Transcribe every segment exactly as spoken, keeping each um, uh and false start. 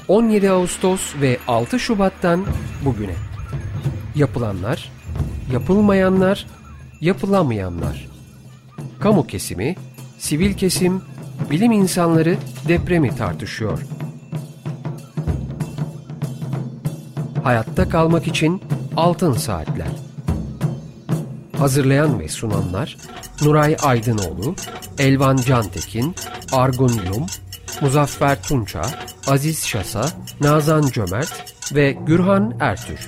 on yedi Ağustos ve altı Şubat'tan bugüne. Yapılanlar, yapılmayanlar, yapılamayanlar. Kamu kesimi, sivil kesim, bilim insanları depremi tartışıyor. Hayatta kalmak için altın saatler. Hazırlayan ve sunanlar Nuray Aydınoğlu, Elvan Cantekin, Argun Yum, Muzaffer Tunça, Aziz Şasa, Nazan Cömert ve Gürhan Ertür.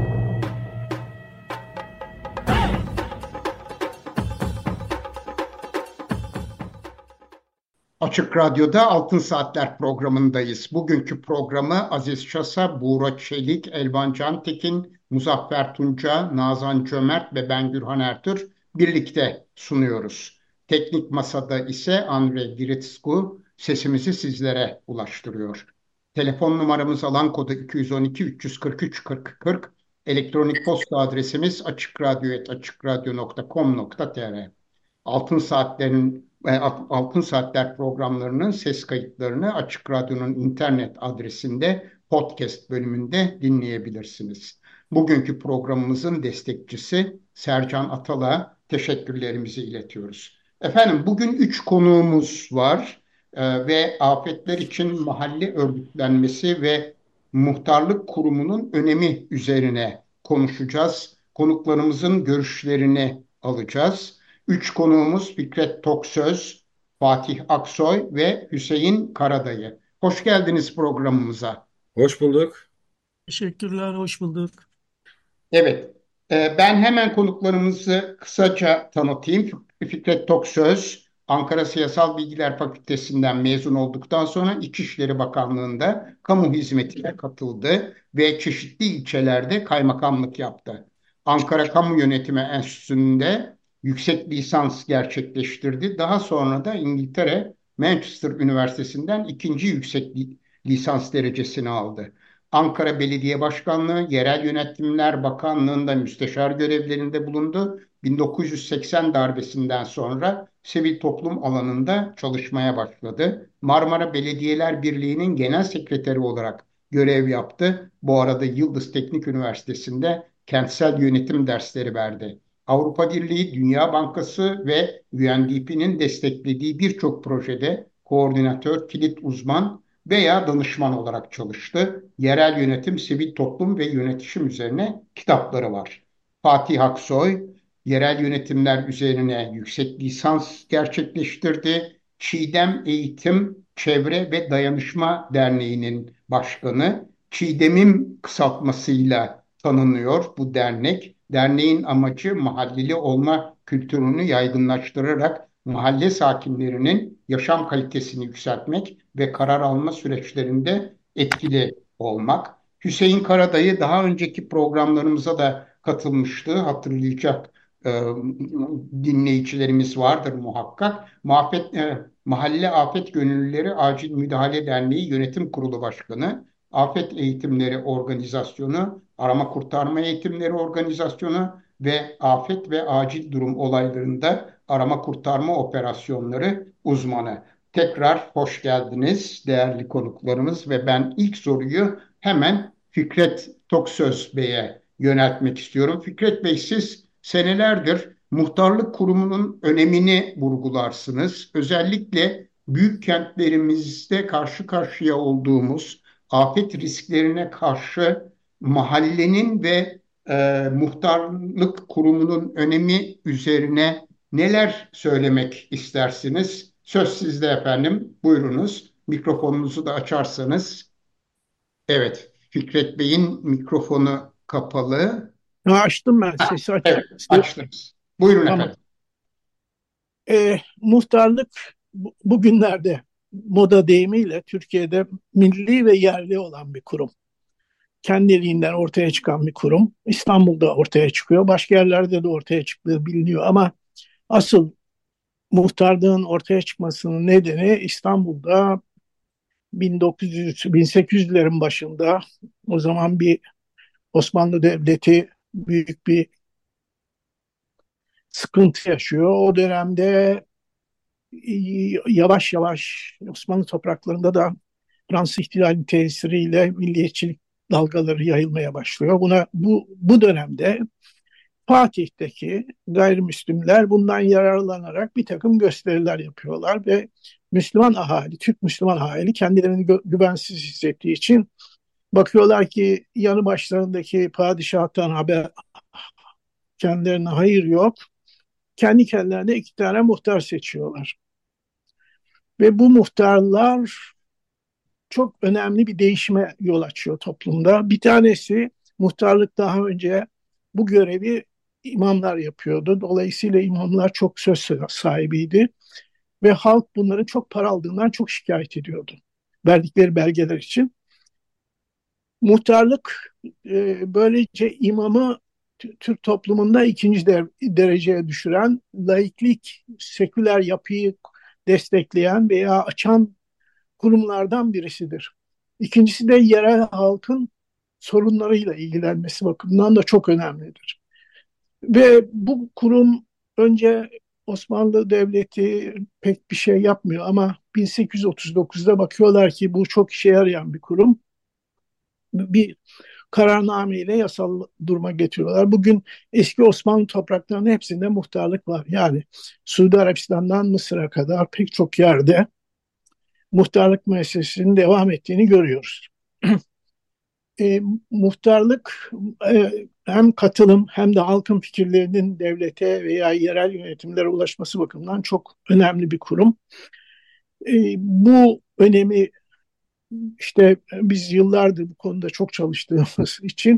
Açık Radyo'da Altın Saatler programındayız. Bugünkü programı Aziz Şasa, Buğra Çelik, Elvan Cantekin, Muzaffer Tunca, Nazan Cömert ve ben Gürhan Ertür birlikte sunuyoruz. Teknik Masada ise Andre Giritsku sesimizi sizlere ulaştırıyor. Telefon numaramız alan kodu iki yüz on iki üç yüz kırk üç kırk kırk, elektronik posta adresimiz açıkradyo et açıkradyo nokta com nokta tr. Altın Saatler'in e, Altın Saatler programlarının ses kayıtlarını Açık Radyo'nun internet adresinde podcast bölümünde dinleyebilirsiniz. Bugünkü programımızın destekçisi Sercan Atal'a teşekkürlerimizi iletiyoruz. Efendim bugün üç konuğumuz var e, ve afetler için mahalle örgütlenmesi ve muhtarlık kurumunun önemi üzerine konuşacağız. Konuklarımızın görüşlerini alacağız. Üç konuğumuz Fikret Toksöz, Fatih Aksoy ve Hüseyin Karadayı. Hoş geldiniz programımıza. Hoş bulduk. Teşekkürler, hoş bulduk. Evet, e, ben hemen konuklarımızı kısaca tanıtayım. Fikret Toksöz, Ankara Siyasal Bilgiler Fakültesinden mezun olduktan sonra İçişleri Bakanlığı'nda kamu hizmetine katıldı ve çeşitli ilçelerde kaymakamlık yaptı. Ankara Kamu Yönetimi Enstitüsü'nde yüksek lisans gerçekleştirdi. Daha sonra da İngiltere Manchester Üniversitesi'nden ikinci yüksek lisans derecesini aldı. Ankara Belediye Başkanlığı, Yerel Yönetimler Bakanlığı'nda müsteşar görevlerinde bulundu. bin dokuz yüz seksen darbesinden sonra sivil toplum alanında çalışmaya başladı. Marmara Belediyeler Birliği'nin genel sekreteri olarak görev yaptı. Bu arada Yıldız Teknik Üniversitesi'nde kentsel yönetim dersleri verdi. Avrupa Birliği, Dünya Bankası ve U N D P'nin desteklediği birçok projede koordinatör, kilit uzman veya danışman olarak çalıştı. Yerel yönetim, sivil toplum ve yönetişim üzerine kitapları var. Fatih Aksoy, yerel yönetimler üzerine yüksek lisans gerçekleştirdi. Çiğdem Eğitim, Çevre ve Dayanışma Derneği'nin başkanı. Çiğdem'in kısaltmasıyla tanınıyor bu dernek. Derneğin amacı mahalleli olma kültürünü yaygınlaştırarak mahalle sakinlerinin yaşam kalitesini yükseltmek ve karar alma süreçlerinde etkili olmak. Hüseyin Karadayı daha önceki programlarımıza da katılmıştı. Hatırlayacak e, dinleyicilerimiz vardır muhakkak. Muhabbet, e, Mahalle Afet Gönüllüleri Acil Müdahale Derneği Yönetim Kurulu Başkanı, Afet Eğitimleri Organizasyonu, Arama Kurtarma Eğitimleri Organizasyonu ve afet ve acil durum olaylarında arama kurtarma operasyonları uzmanı. Tekrar hoş geldiniz değerli konuklarımız ve ben ilk soruyu hemen Fikret Toksöz Bey'e yöneltmek istiyorum. Fikret Bey, siz senelerdir muhtarlık kurumunun önemini vurgularsınız. Özellikle büyük kentlerimizde karşı karşıya olduğumuz afet risklerine karşı mahallenin ve e, muhtarlık kurumunun önemi üzerine neler söylemek istersiniz? Söz sizde efendim. Buyurunuz. Mikrofonunuzu da açarsanız. Evet, Fikret Bey'in mikrofonu kapalı. Ha, açtım ben Ha, sesi açık. evet, açtınız. Buyurun Tamam. efendim. Ee, muhtarlık bu- bugünlerde moda deyimiyle Türkiye'de milli ve yerli olan bir kurum. Kendiliğinden ortaya çıkan bir kurum. İstanbul'da ortaya çıkıyor. Başka yerlerde de ortaya çıktığı biliniyor ama asıl muhtarlığın ortaya çıkmasının nedeni İstanbul'da bin dokuz yüz bin sekiz yüzlerin başında o zaman bir Osmanlı Devleti büyük bir sıkıntı yaşıyor. O dönemde yavaş yavaş Osmanlı topraklarında da Fransız ihtilalinin tesiriyle milliyetçilik dalgaları yayılmaya başlıyor. Buna bu bu dönemde Fatih'teki gayrimüslimler bundan yararlanarak bir takım gösteriler yapıyorlar ve Müslüman ahali, Türk Müslüman ahali kendilerini gü- güvensiz hissettiği için bakıyorlar ki yanı başlarındaki padişahtan haber kendilerine hayır yok. Kendi kendilerine iki tane muhtar seçiyorlar. Ve bu muhtarlar çok önemli bir değişime yol açıyor toplumda. Bir tanesi muhtarlık daha önce bu görevi imamlar yapıyordu. Dolayısıyla imamlar çok söz sahibiydi ve halk bunların çok para aldığından çok şikayet ediyordu. Verdikleri belgeler için. Muhtarlık e, böylece imamı Türk toplumunda ikinci der- dereceye düşüren, laiklik, seküler yapıyı destekleyen veya açan kurumlardan birisidir. İkincisi de yerel halkın sorunlarıyla ilgilenmesi bakımından da çok önemlidir. Ve bu kurum önce Osmanlı Devleti pek bir şey yapmıyor ama bin sekiz yüz otuz dokuzda bakıyorlar ki bu çok işe yarayan bir kurum. Bir kararname ile yasal duruma getiriyorlar. Bugün eski Osmanlı topraklarının hepsinde muhtarlık var. Yani Suudi Arabistan'dan Mısır'a kadar pek çok yerde muhtarlık müessesesinin devam ettiğini görüyoruz. E, muhtarlık e, hem katılım hem de halkın fikirlerinin devlete veya yerel yönetimlere ulaşması bakımından çok önemli bir kurum. E, bu önemi işte biz yıllardır bu konuda çok çalıştığımız için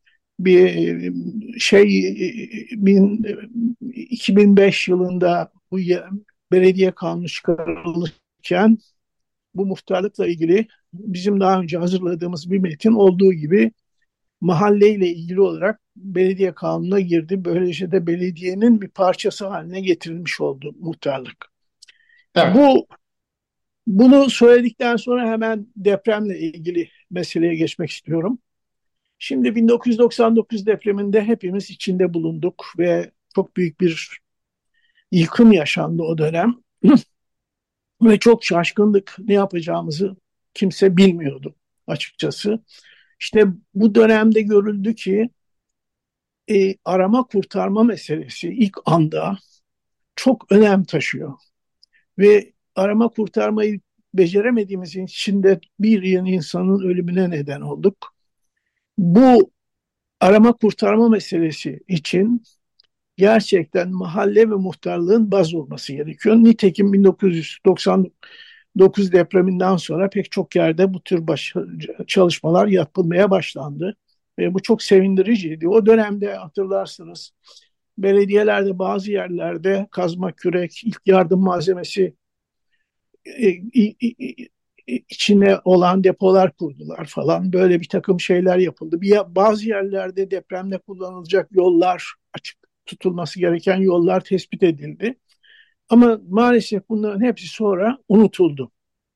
bir şey bin, iki bin beş yılında bu belediye kanunu çıkarılırken bu muhtarlıkla ilgili bizim daha önce hazırladığımız bir metin olduğu gibi mahalleyle ilgili olarak belediye kanununa girdi. Böylece de belediyenin bir parçası haline getirilmiş oldu muhtarlık. Evet. Bu bunu söyledikten sonra hemen depremle ilgili meseleye geçmek istiyorum. Şimdi bin dokuz yüz doksan dokuz depreminde hepimiz içinde bulunduk ve çok büyük bir yıkım yaşandı o dönem. Ve çok şaşkındık. Ne yapacağımızı kimse bilmiyordu açıkçası. İşte bu dönemde görüldü ki e, arama kurtarma meselesi ilk anda çok önem taşıyor. Ve arama kurtarmayı beceremediğimiz için de bir yığın insanın ölümüne neden olduk. Bu arama kurtarma meselesi için gerçekten mahalle ve muhtarlığın baz olması gerekiyor. Nitekim bin dokuz yüz doksan dokuz depreminden sonra pek çok yerde bu tür baş, çalışmalar yapılmaya başlandı. Ve bu çok sevindiriciydi. O dönemde hatırlarsınız belediyelerde bazı yerlerde kazma kürek, ilk yardım malzemesi e, içine olan depolar kurdular falan. Böyle bir takım şeyler yapıldı. Bir, bazı yerlerde depremde kullanılacak yollar, açık tutulması gereken yollar tespit edildi. Ama maalesef bunların hepsi sonra unutuldu.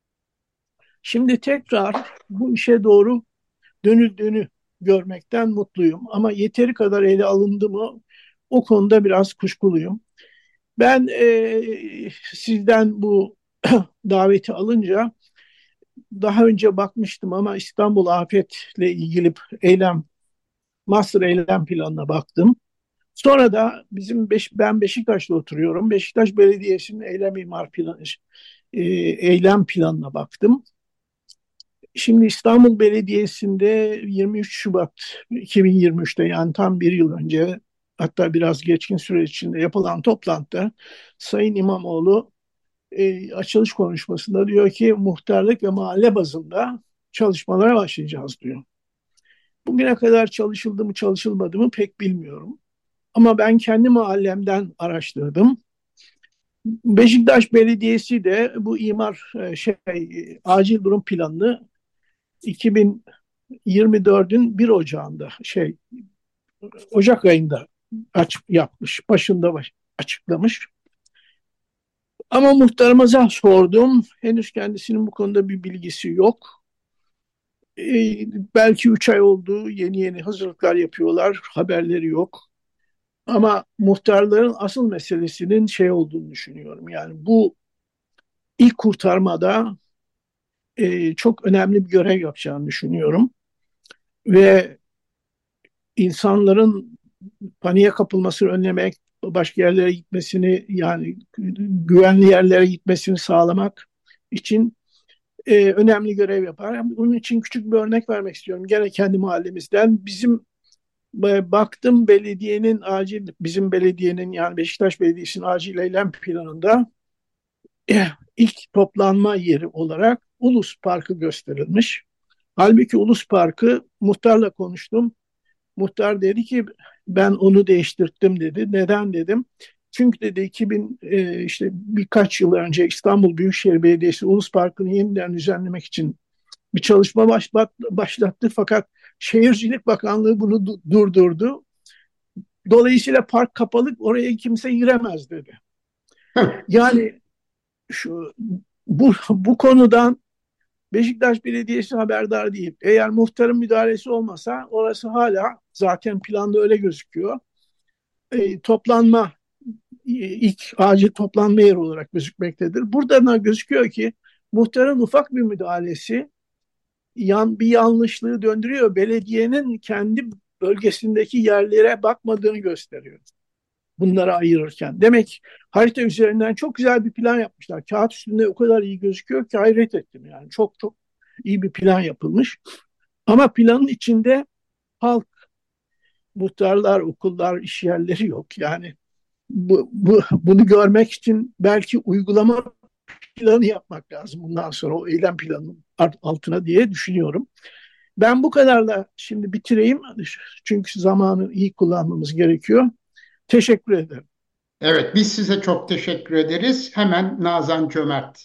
Şimdi tekrar bu işe doğru dönüldüğünü görmekten mutluyum. Ama yeteri kadar ele alındı mı o konuda biraz kuşkuluyum. Ben e, sizden bu daveti alınca daha önce bakmıştım ama İstanbul afetle ilgili eylem, master eylem planına baktım. Sonra da bizim Beş, ben Beşiktaş'ta oturuyorum. Beşiktaş Belediyesi'nin eylem imar planı, e, eylem planına baktım. Şimdi İstanbul Belediyesi'nde yirmi üç Şubat iki bin yirmi üçte yani tam bir yıl önce hatta biraz geçkin süre içinde yapılan toplantıda Sayın İmamoğlu e, açılış konuşmasında diyor ki muhtarlık ve mahalle bazında çalışmalara başlayacağız diyor. Bugüne kadar çalışıldı mı çalışılmadı mı pek bilmiyorum. Ama ben kendi mahallemden araştırdım. Beşiktaş Belediyesi de bu imar e, şey acil durum planını iki bin yirmi dördün bir Ocağı'nda şey Ocak ayında aç, yapmış. Başında baş, açıklamış. Ama muhtarımıza sordum. Henüz kendisinin bu konuda bir bilgisi yok. Ee, belki üç ay oldu. Yeni yeni hazırlıklar yapıyorlar. Haberleri yok. Ama muhtarların asıl meselesinin şey olduğunu düşünüyorum. Yani bu ilk kurtarmada e, çok önemli bir görev yapacağını düşünüyorum. Ve insanların paniğe kapılmasını önlemek, başka yerlere gitmesini, yani güvenli yerlere gitmesini sağlamak için e, önemli görev yapar. Bunun için küçük bir örnek vermek istiyorum. Gene kendi mahallemizden. Bizim e, baktım belediyenin acil, bizim belediyenin yani Beşiktaş Belediyesi'nin acil eylem planında eh, ilk toplanma yeri olarak Ulus Parkı gösterilmiş. Halbuki Ulus Parkı, muhtarla konuştum. Muhtar dedi ki ben onu değiştirdim dedi. Neden dedim. Çünkü dedi iki bin e, işte birkaç yıl önce İstanbul Büyükşehir Belediyesi Ulus Parkı'nı yeniden düzenlemek için bir çalışma başlat, başlattı. Fakat Şehircilik Bakanlığı bunu du- durdurdu. Dolayısıyla park kapalı, oraya kimse giremez dedi. Yani şu bu bu konudan Beşiktaş Belediyesi haberdar değil. Eğer muhtarın müdahalesi olmasa orası hala zaten planda öyle gözüküyor. E, toplanma e, ilk acil toplanma yeri olarak gözükmektedir. Buradan gözüküyor ki muhtarın ufak bir müdahalesi yan, bir yanlışlığı döndürüyor. Belediyenin kendi bölgesindeki yerlere bakmadığını gösteriyor. Bunları ayırırken. Demek harita üzerinden çok güzel bir plan yapmışlar. Kağıt üstünde o kadar iyi gözüküyor ki hayret ettim yani. Çok çok iyi bir plan yapılmış. Ama planın içinde halk, muhtarlar, okullar, iş yerleri yok. Yani bu, bu, bunu görmek için belki uygulama planı yapmak lazım bundan sonra o eylem planının altına diye düşünüyorum. Ben bu kadarla şimdi bitireyim. Çünkü zamanı iyi kullanmamız gerekiyor. Teşekkür ederim. Evet, biz size çok teşekkür ederiz. Hemen Nazan Cömert.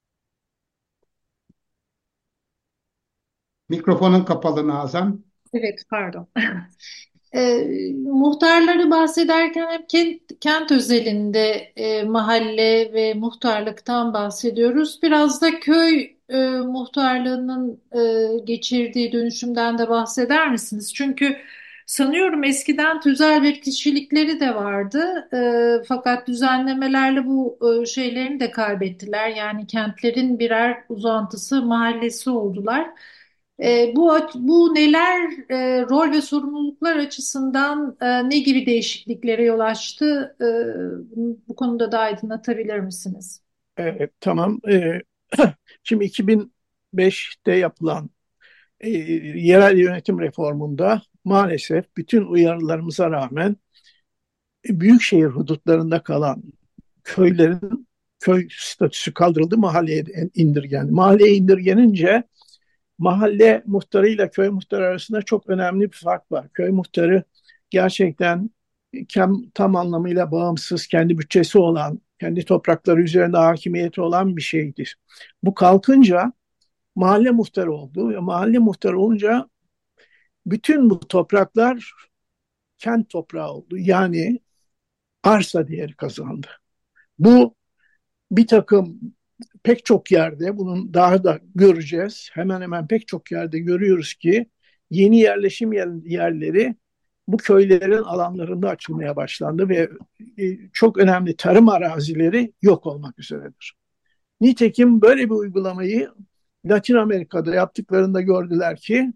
Mikrofonun kapalı Nazan. Evet, pardon. E, muhtarları bahsederken hep kent, kent özelinde e, mahalle ve muhtarlıktan bahsediyoruz. Biraz da köy e, muhtarlığının e, geçirdiği dönüşümden de bahseder misiniz? Çünkü sanıyorum eskiden tüzel bir kişilikleri de vardı. E, fakat düzenlemelerle bu e, şeylerini de kaybettiler. Yani kentlerin birer uzantısı, mahallesi oldular. E, bu bu neler e, rol ve sorumluluklar açısından e, ne gibi değişikliklere yol açtı? E, bu konuda da aydınlatabilir misiniz? Evet, tamam. Ee, şimdi iki bin beşte yapılan e, yerel yönetim reformunda maalesef bütün uyarılarımıza rağmen e, büyükşehir hudutlarında kalan köylerin köy statüsü kaldırıldı, mahalleye indirgendi. Mahalleye indirgenince mahalle muhtarıyla köy muhtarı arasında çok önemli bir fark var. Köy muhtarı gerçekten tam anlamıyla bağımsız, kendi bütçesi olan, kendi toprakları üzerinde hakimiyeti olan bir şeydir. Bu kalkınca mahalle muhtarı oldu ve mahalle muhtarı olunca bütün bu topraklar kent toprağı oldu. Yani arsa değeri kazandı. Bu bir takım pek çok yerde, bunun daha da göreceğiz. Hemen hemen pek çok yerde görüyoruz ki yeni yerleşim yerleri bu köylerin alanlarında açılmaya başlandı ve e, çok önemli tarım arazileri yok olmak üzeredir. Nitekim böyle bir uygulamayı Latin Amerika'da yaptıklarında gördüler ki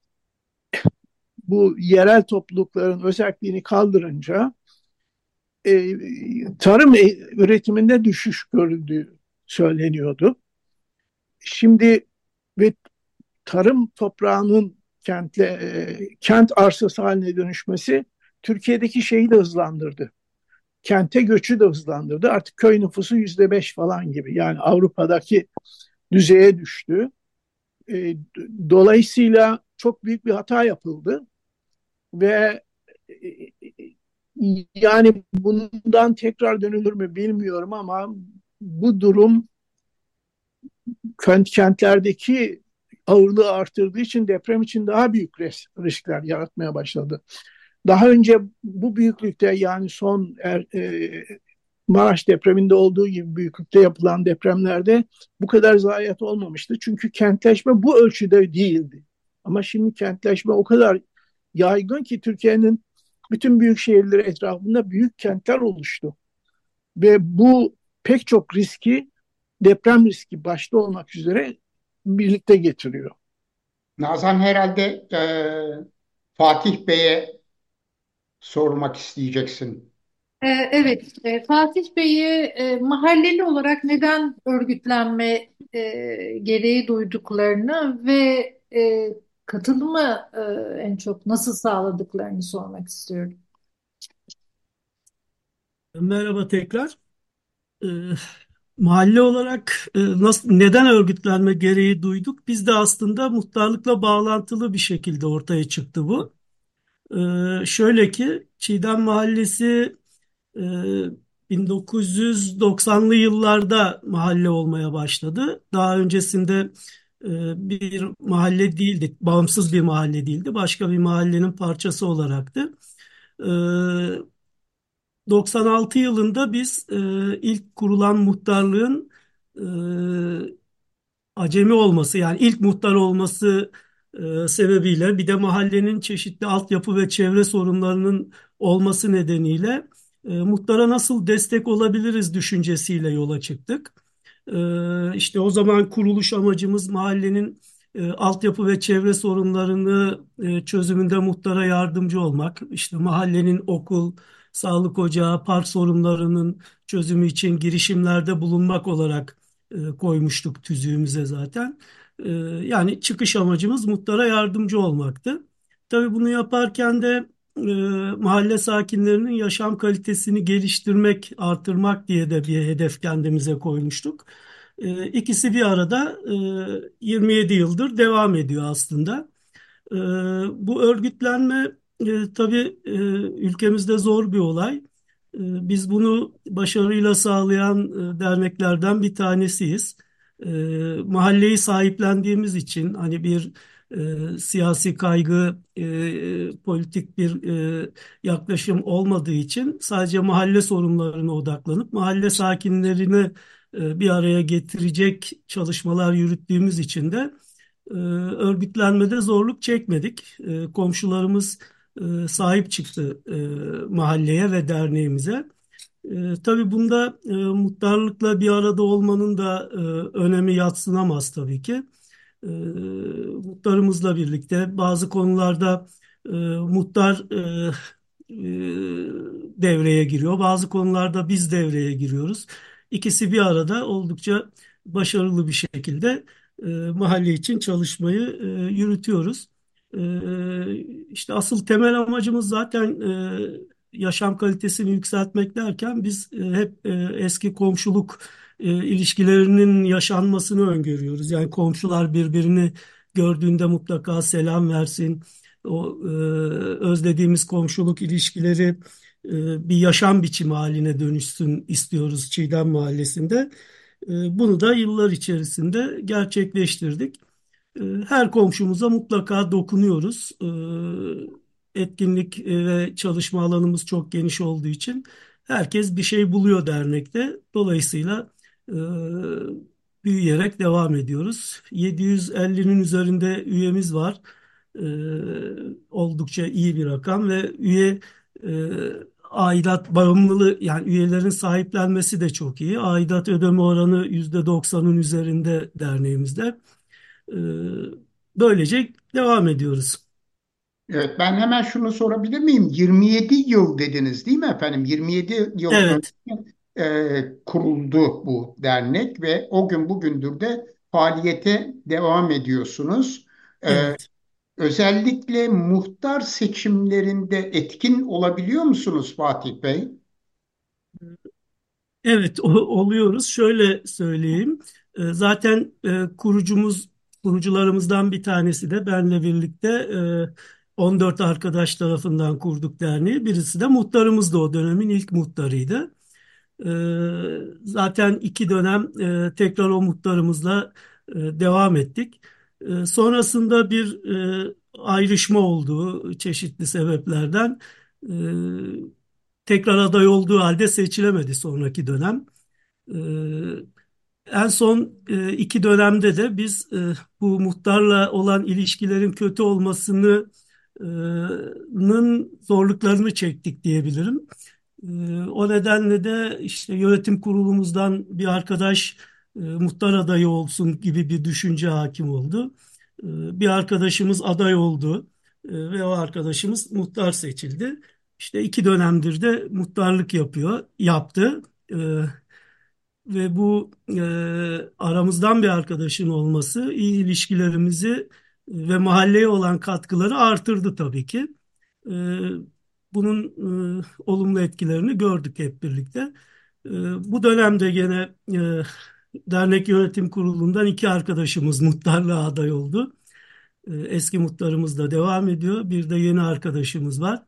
bu yerel toplulukların özelliğini kaldırınca e, tarım üretiminde düşüş görüldüğü söyleniyordu. Şimdi ve tarım toprağının kentle, e, kent arsası haline dönüşmesi Türkiye'deki şeyi de hızlandırdı. Kente göçü de hızlandırdı. Artık köy nüfusu yüzde beş falan gibi. Yani Avrupa'daki düzeye düştü. E, dolayısıyla çok büyük bir hata yapıldı ve e, yani bundan tekrar dönülür mü bilmiyorum ama bu durum kent kentlerdeki ağırlığı artırdığı için deprem için daha büyük riskler yaratmaya başladı. Daha önce bu büyüklükte yani son er, e, Maraş depreminde olduğu gibi büyüklükte yapılan depremlerde bu kadar zayiat olmamıştı. Çünkü kentleşme bu ölçüde değildi. Ama şimdi kentleşme o kadar yaygın ki Türkiye'nin bütün büyük şehirleri etrafında büyük kentler oluştu. Ve bu pek çok riski, deprem riski başta olmak üzere birlikte getiriyor. Nazan herhalde e, Fatih Bey'e sormak isteyeceksin. Ee, Evet, e, Fatih Bey'i e, mahalleli olarak neden örgütlenme e, gereği duyduklarını ve e, katılımı e, en çok nasıl sağladıklarını sormak istiyorum. Merhaba tekrar. Ee, Mahalle olarak e, nasıl, neden örgütlenme gereği duyduk? Biz de aslında muhtarlıkla bağlantılı bir şekilde ortaya çıktı bu. Ee, şöyle ki Çiğdem Mahallesi e, bin dokuz yüz doksanlı yıllarda mahalle olmaya başladı. Daha öncesinde e, bir mahalle değildi, bağımsız bir mahalle değildi. Başka bir mahallenin parçası olaraktı. Ee, doksan altı yılında biz e, ilk kurulan muhtarlığın e, acemi olması, yani ilk muhtar olması e, sebebiyle, bir de mahallenin çeşitli altyapı ve çevre sorunlarının olması nedeniyle e, muhtara nasıl destek olabiliriz düşüncesiyle yola çıktık. E, işte o zaman kuruluş amacımız mahallenin e, altyapı ve çevre sorunlarını e, çözümünde muhtara yardımcı olmak. İşte mahallenin okul, sağlık ocağı, park sorunlarının çözümü için girişimlerde bulunmak olarak e, koymuştuk tüzüğümüze zaten. E, yani çıkış amacımız muhtara yardımcı olmaktı. Tabii bunu yaparken de e, mahalle sakinlerinin yaşam kalitesini geliştirmek, artırmak diye de bir hedef kendimize koymuştuk. E, ikisi bir arada e, yirmi yedi yıldır devam ediyor aslında. E, Bu örgütlenme e, tabii e, ülkemizde zor bir olay. E, Biz bunu başarıyla sağlayan e, derneklerden bir tanesiyiz. E, Mahalleyi sahiplendiğimiz için hani bir e, siyasi kaygı, e, politik bir e, yaklaşım olmadığı için sadece mahalle sorunlarına odaklanıp mahalle sakinlerini e, bir araya getirecek çalışmalar yürüttüğümüz için de e, örgütlenmede zorluk çekmedik. E, komşularımız e, sahip çıktı e, mahalleye ve derneğimize. E, tabii bunda e, muhtarlıkla bir arada olmanın da e, önemi yadsınamaz tabii ki. E, Muhtarımızla birlikte bazı konularda e, muhtar e, e, devreye giriyor. Bazı konularda biz devreye giriyoruz. İkisi bir arada oldukça başarılı bir şekilde e, mahalle için çalışmayı e, yürütüyoruz. E, işte asıl temel amacımız zaten e, yaşam kalitesini yükseltmek derken biz e, hep e, eski komşuluk e, ilişkilerinin yaşanmasını öngörüyoruz. Yani komşular birbirini gördüğünde mutlaka selam versin. O e, özlediğimiz komşuluk ilişkileri e, bir yaşam biçimi haline dönüşsün istiyoruz Çiğdem Mahallesi'nde. E, bunu da yıllar içerisinde gerçekleştirdik. E, Her komşumuza mutlaka dokunuyoruz. E, Etkinlik e, ve çalışma alanımız çok geniş olduğu için herkes bir şey buluyor dernekte. Dolayısıyla e, büyüyerek devam ediyoruz. yedi yüz ellinin üzerinde üyemiz var. E, Oldukça iyi bir rakam ve üye e, aidat bağımlılığı, yani üyelerin sahiplenmesi de çok iyi. Aidat ödeme oranı yüzde doksanın üzerinde derneğimizde. Ee, Böylece devam ediyoruz. Evet, ben hemen şunu sorabilir miyim? yirmi yedi yıl dediniz değil mi efendim? yirmi yedi yıl önce Evet, e, kuruldu bu dernek ve o gün bugündür de faaliyete devam ediyorsunuz. E, evet. Özellikle muhtar seçimlerinde etkin olabiliyor musunuz Fatih Bey? Evet, o- oluyoruz. Şöyle söyleyeyim. Ee, Zaten e, kurucumuz, kurucularımızdan bir tanesi de benle birlikte e, on dört arkadaş tarafından kurduk derneği. Birisi de muhtarımız da o dönemin ilk muhtarıydı. Ee, Zaten iki dönem e, tekrar o muhtarımızla e, devam ettik. E, Sonrasında bir e, ayrışma oldu çeşitli sebeplerden. E, Tekrar aday olduğu halde seçilemedi sonraki dönem. E, En son e, iki dönemde de biz e, bu muhtarla olan ilişkilerin kötü olmasını e, nın zorluklarını çektik diyebilirim. Ee, O nedenle de işte yönetim kurulumuzdan bir arkadaş e, muhtar adayı olsun gibi bir düşünce hakim oldu. E, bir arkadaşımız aday oldu e, ve o arkadaşımız muhtar seçildi. İşte iki dönemdir de muhtarlık yapıyor, yaptı. E, ve bu e, aramızdan bir arkadaşın olması iyi ilişkilerimizi ve mahalleye olan katkıları artırdı tabii ki. E, bunun e, olumlu etkilerini gördük hep birlikte. E, bu dönemde gene e, dernek yönetim kurulundan iki arkadaşımız muhtarlığa aday oldu. E, eski muhtarımız da devam ediyor. Bir de yeni arkadaşımız var.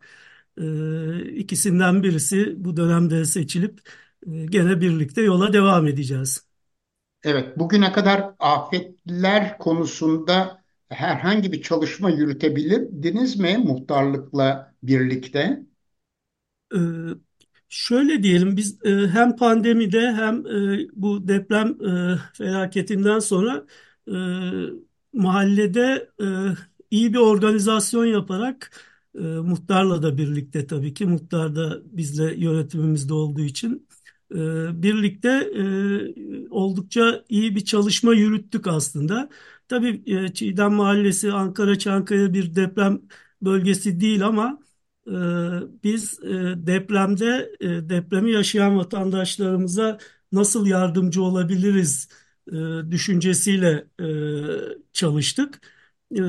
E, ikisinden birisi bu dönemde seçilip e, gene birlikte yola devam edeceğiz. Evet, bugüne kadar afetler konusunda herhangi bir çalışma yürütebildiniz mi muhtarlıkla birlikte? Ee, Şöyle diyelim biz e, hem pandemide hem e, bu deprem e, felaketinden sonra e, mahallede e, iyi bir organizasyon yaparak e, muhtarla da birlikte tabii ki muhtar da bizle yönetimimizde olduğu için e, birlikte e, oldukça iyi bir çalışma yürüttük aslında. Tabii e, Çiğdem Mahallesi Ankara Çankaya bir deprem bölgesi değil ama ee, biz e, depremde e, depremi yaşayan vatandaşlarımıza nasıl yardımcı olabiliriz e, düşüncesiyle e, çalıştık. E,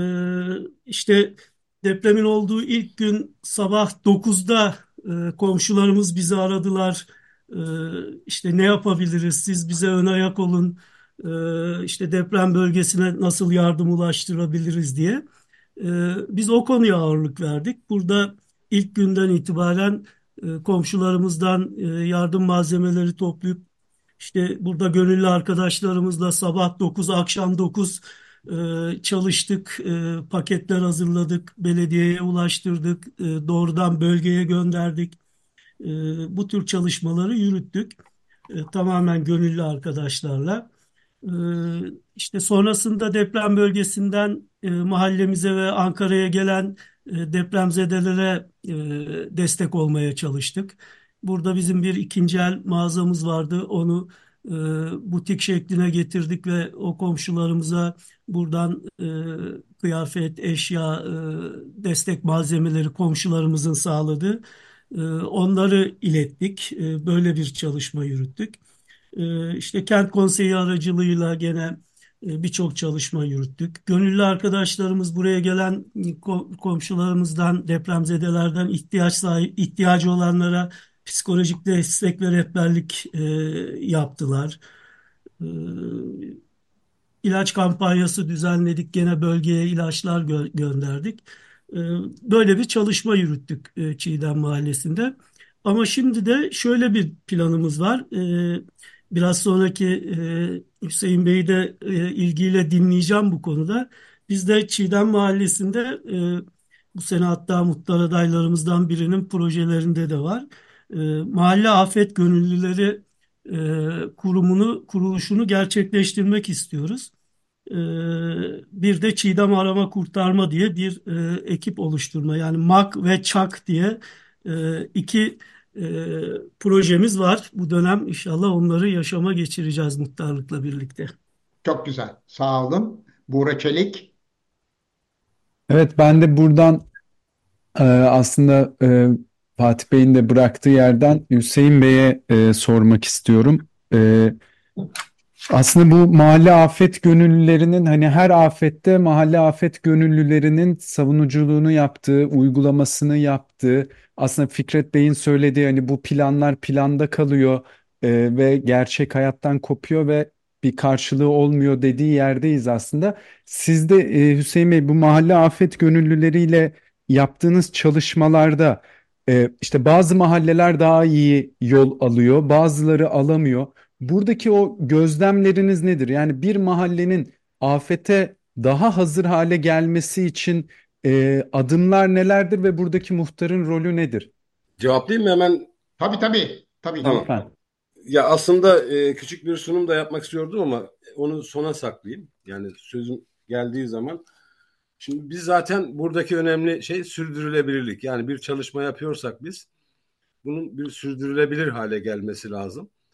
işte depremin olduğu ilk gün sabah dokuzda e, komşularımız bizi aradılar. E, işte ne yapabiliriz? Siz bize ön ayak olun. E, işte deprem bölgesine nasıl yardım ulaştırabiliriz diye. E, biz o konuya ağırlık verdik. Burada İlk günden itibaren e, komşularımızdan e, yardım malzemeleri toplayıp işte burada gönüllü arkadaşlarımızla sabah dokuz akşam dokuz e, çalıştık. E, paketler hazırladık, belediyeye ulaştırdık, e, doğrudan bölgeye gönderdik. E, bu tür çalışmaları yürüttük. E, tamamen gönüllü arkadaşlarla. Ee, işte sonrasında deprem bölgesinden e, mahallemize ve Ankara'ya gelen e, depremzedelere e, destek olmaya çalıştık. Burada bizim bir ikinci el mağazamız vardı. Onu e, butik şekline getirdik ve o komşularımıza buradan e, kıyafet, eşya, e, destek malzemeleri komşularımızın sağladığı e, onları ilettik. E, böyle bir çalışma yürüttük. Ee, İşte kent konseyi aracılığıyla gene e, birçok çalışma yürüttük. Gönüllü arkadaşlarımız buraya gelen ko- komşularımızdan, depremzedelerden ihtiyaç sahibi, ihtiyacı olanlara psikolojik destek ve rehberlik e, yaptılar. Ee, İlaç kampanyası düzenledik. Gene bölgeye ilaçlar gö- gönderdik. Ee, Böyle bir çalışma yürüttük e, Çiğdem Mahallesi'nde. Ama şimdi de şöyle bir planımız var. Ee, Biraz sonraki e, Hüseyin Bey'i de e, ilgiyle dinleyeceğim bu konuda. Biz de Çiğdem Mahallesi'nde e, bu sene hatta muhtar adaylarımızdan birinin projelerinde de var. E, Mahalle Afet Gönüllüleri e, kurumunu, kuruluşunu gerçekleştirmek istiyoruz. E, Bir de Çiğdem Arama Kurtarma diye bir e, ekip oluşturma yani MAK ve ÇAK diye e, iki e, projemiz var. Bu dönem inşallah onları yaşama geçireceğiz muhtarlıkla birlikte. Çok güzel. Sağ olun. Buğra Çelik. Evet, ben de buradan e, aslında e, Fatih Bey'in de bıraktığı yerden Hüseyin Bey'e e, sormak istiyorum. E, Aslında bu mahalle afet gönüllülerinin hani her afette mahalle afet gönüllülerinin savunuculuğunu yaptığı, uygulamasını yaptığı, aslında Fikret Bey'in söylediği hani bu planlar planda kalıyor e, ve gerçek hayattan kopuyor ve bir karşılığı olmuyor dediği yerdeyiz aslında. Siz de e, Hüseyin Bey bu mahalle afet gönüllüleriyle yaptığınız çalışmalarda e, işte bazı mahalleler daha iyi yol alıyor, bazıları alamıyor. Buradaki o gözlemleriniz nedir? Yani bir mahallenin afete daha hazır hale gelmesi için e, adımlar nelerdir ve buradaki muhtarın rolü nedir? Cevaplayayım mı hemen? Tabii tabii. Tabii. Tamam. Lütfen. Ya aslında e, küçük bir sunum da yapmak istiyordum ama onu sona saklayayım. Yani sözüm geldiği zaman. Şimdi biz zaten buradaki önemli şey sürdürülebilirlik. Yani bir çalışma yapıyorsak biz bunun bir sürdürülebilir hale gelmesi lazım.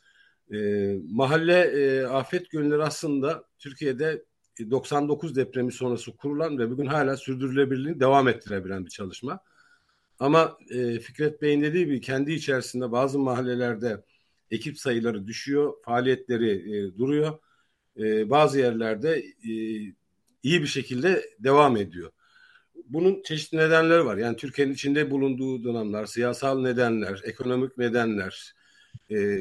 E, mahalle e, afet gönülleri aslında Türkiye'de doksan dokuz depremi sonrası kurulan ve bugün hala sürdürülebilirliğini devam ettirebilen bir çalışma. Ama e, Fikret Bey'in dediği gibi kendi içerisinde bazı mahallelerde ekip sayıları düşüyor, faaliyetleri e, duruyor. E, bazı yerlerde e, iyi bir şekilde devam ediyor. Bunun çeşitli nedenleri var. Yani Türkiye'nin içinde bulunduğu dönemler, siyasal nedenler, ekonomik nedenler, e,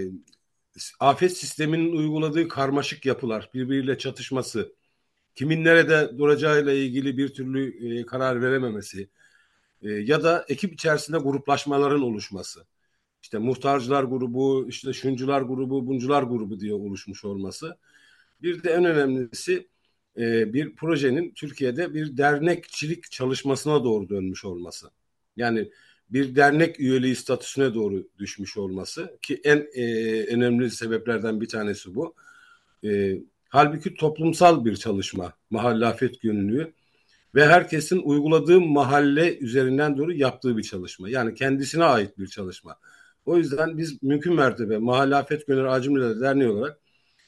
afet sisteminin uyguladığı karmaşık yapılar, birbiriyle çatışması, kimin nerede duracağıyla ilgili bir türlü e, karar verememesi e, ya da ekip içerisinde gruplaşmaların oluşması. İşte muhtarcılar grubu, işte şuncular grubu, buncular grubu diye oluşmuş olması. Bir de en önemlisi e, bir projenin Türkiye'de bir dernekçilik çalışmasına doğru dönmüş olması. Yani bir dernek üyeliği statüsüne doğru düşmüş olması ki en e, önemli sebeplerden bir tanesi bu. E, halbuki toplumsal bir çalışma, mahalle afet gönüllülüğü ve herkesin uyguladığı mahalle üzerinden doğru yaptığı bir çalışma. Yani kendisine ait bir çalışma. O yüzden biz mümkün mertebe Mahalle Afet Gönüllü Acil Müdahale Derneği olarak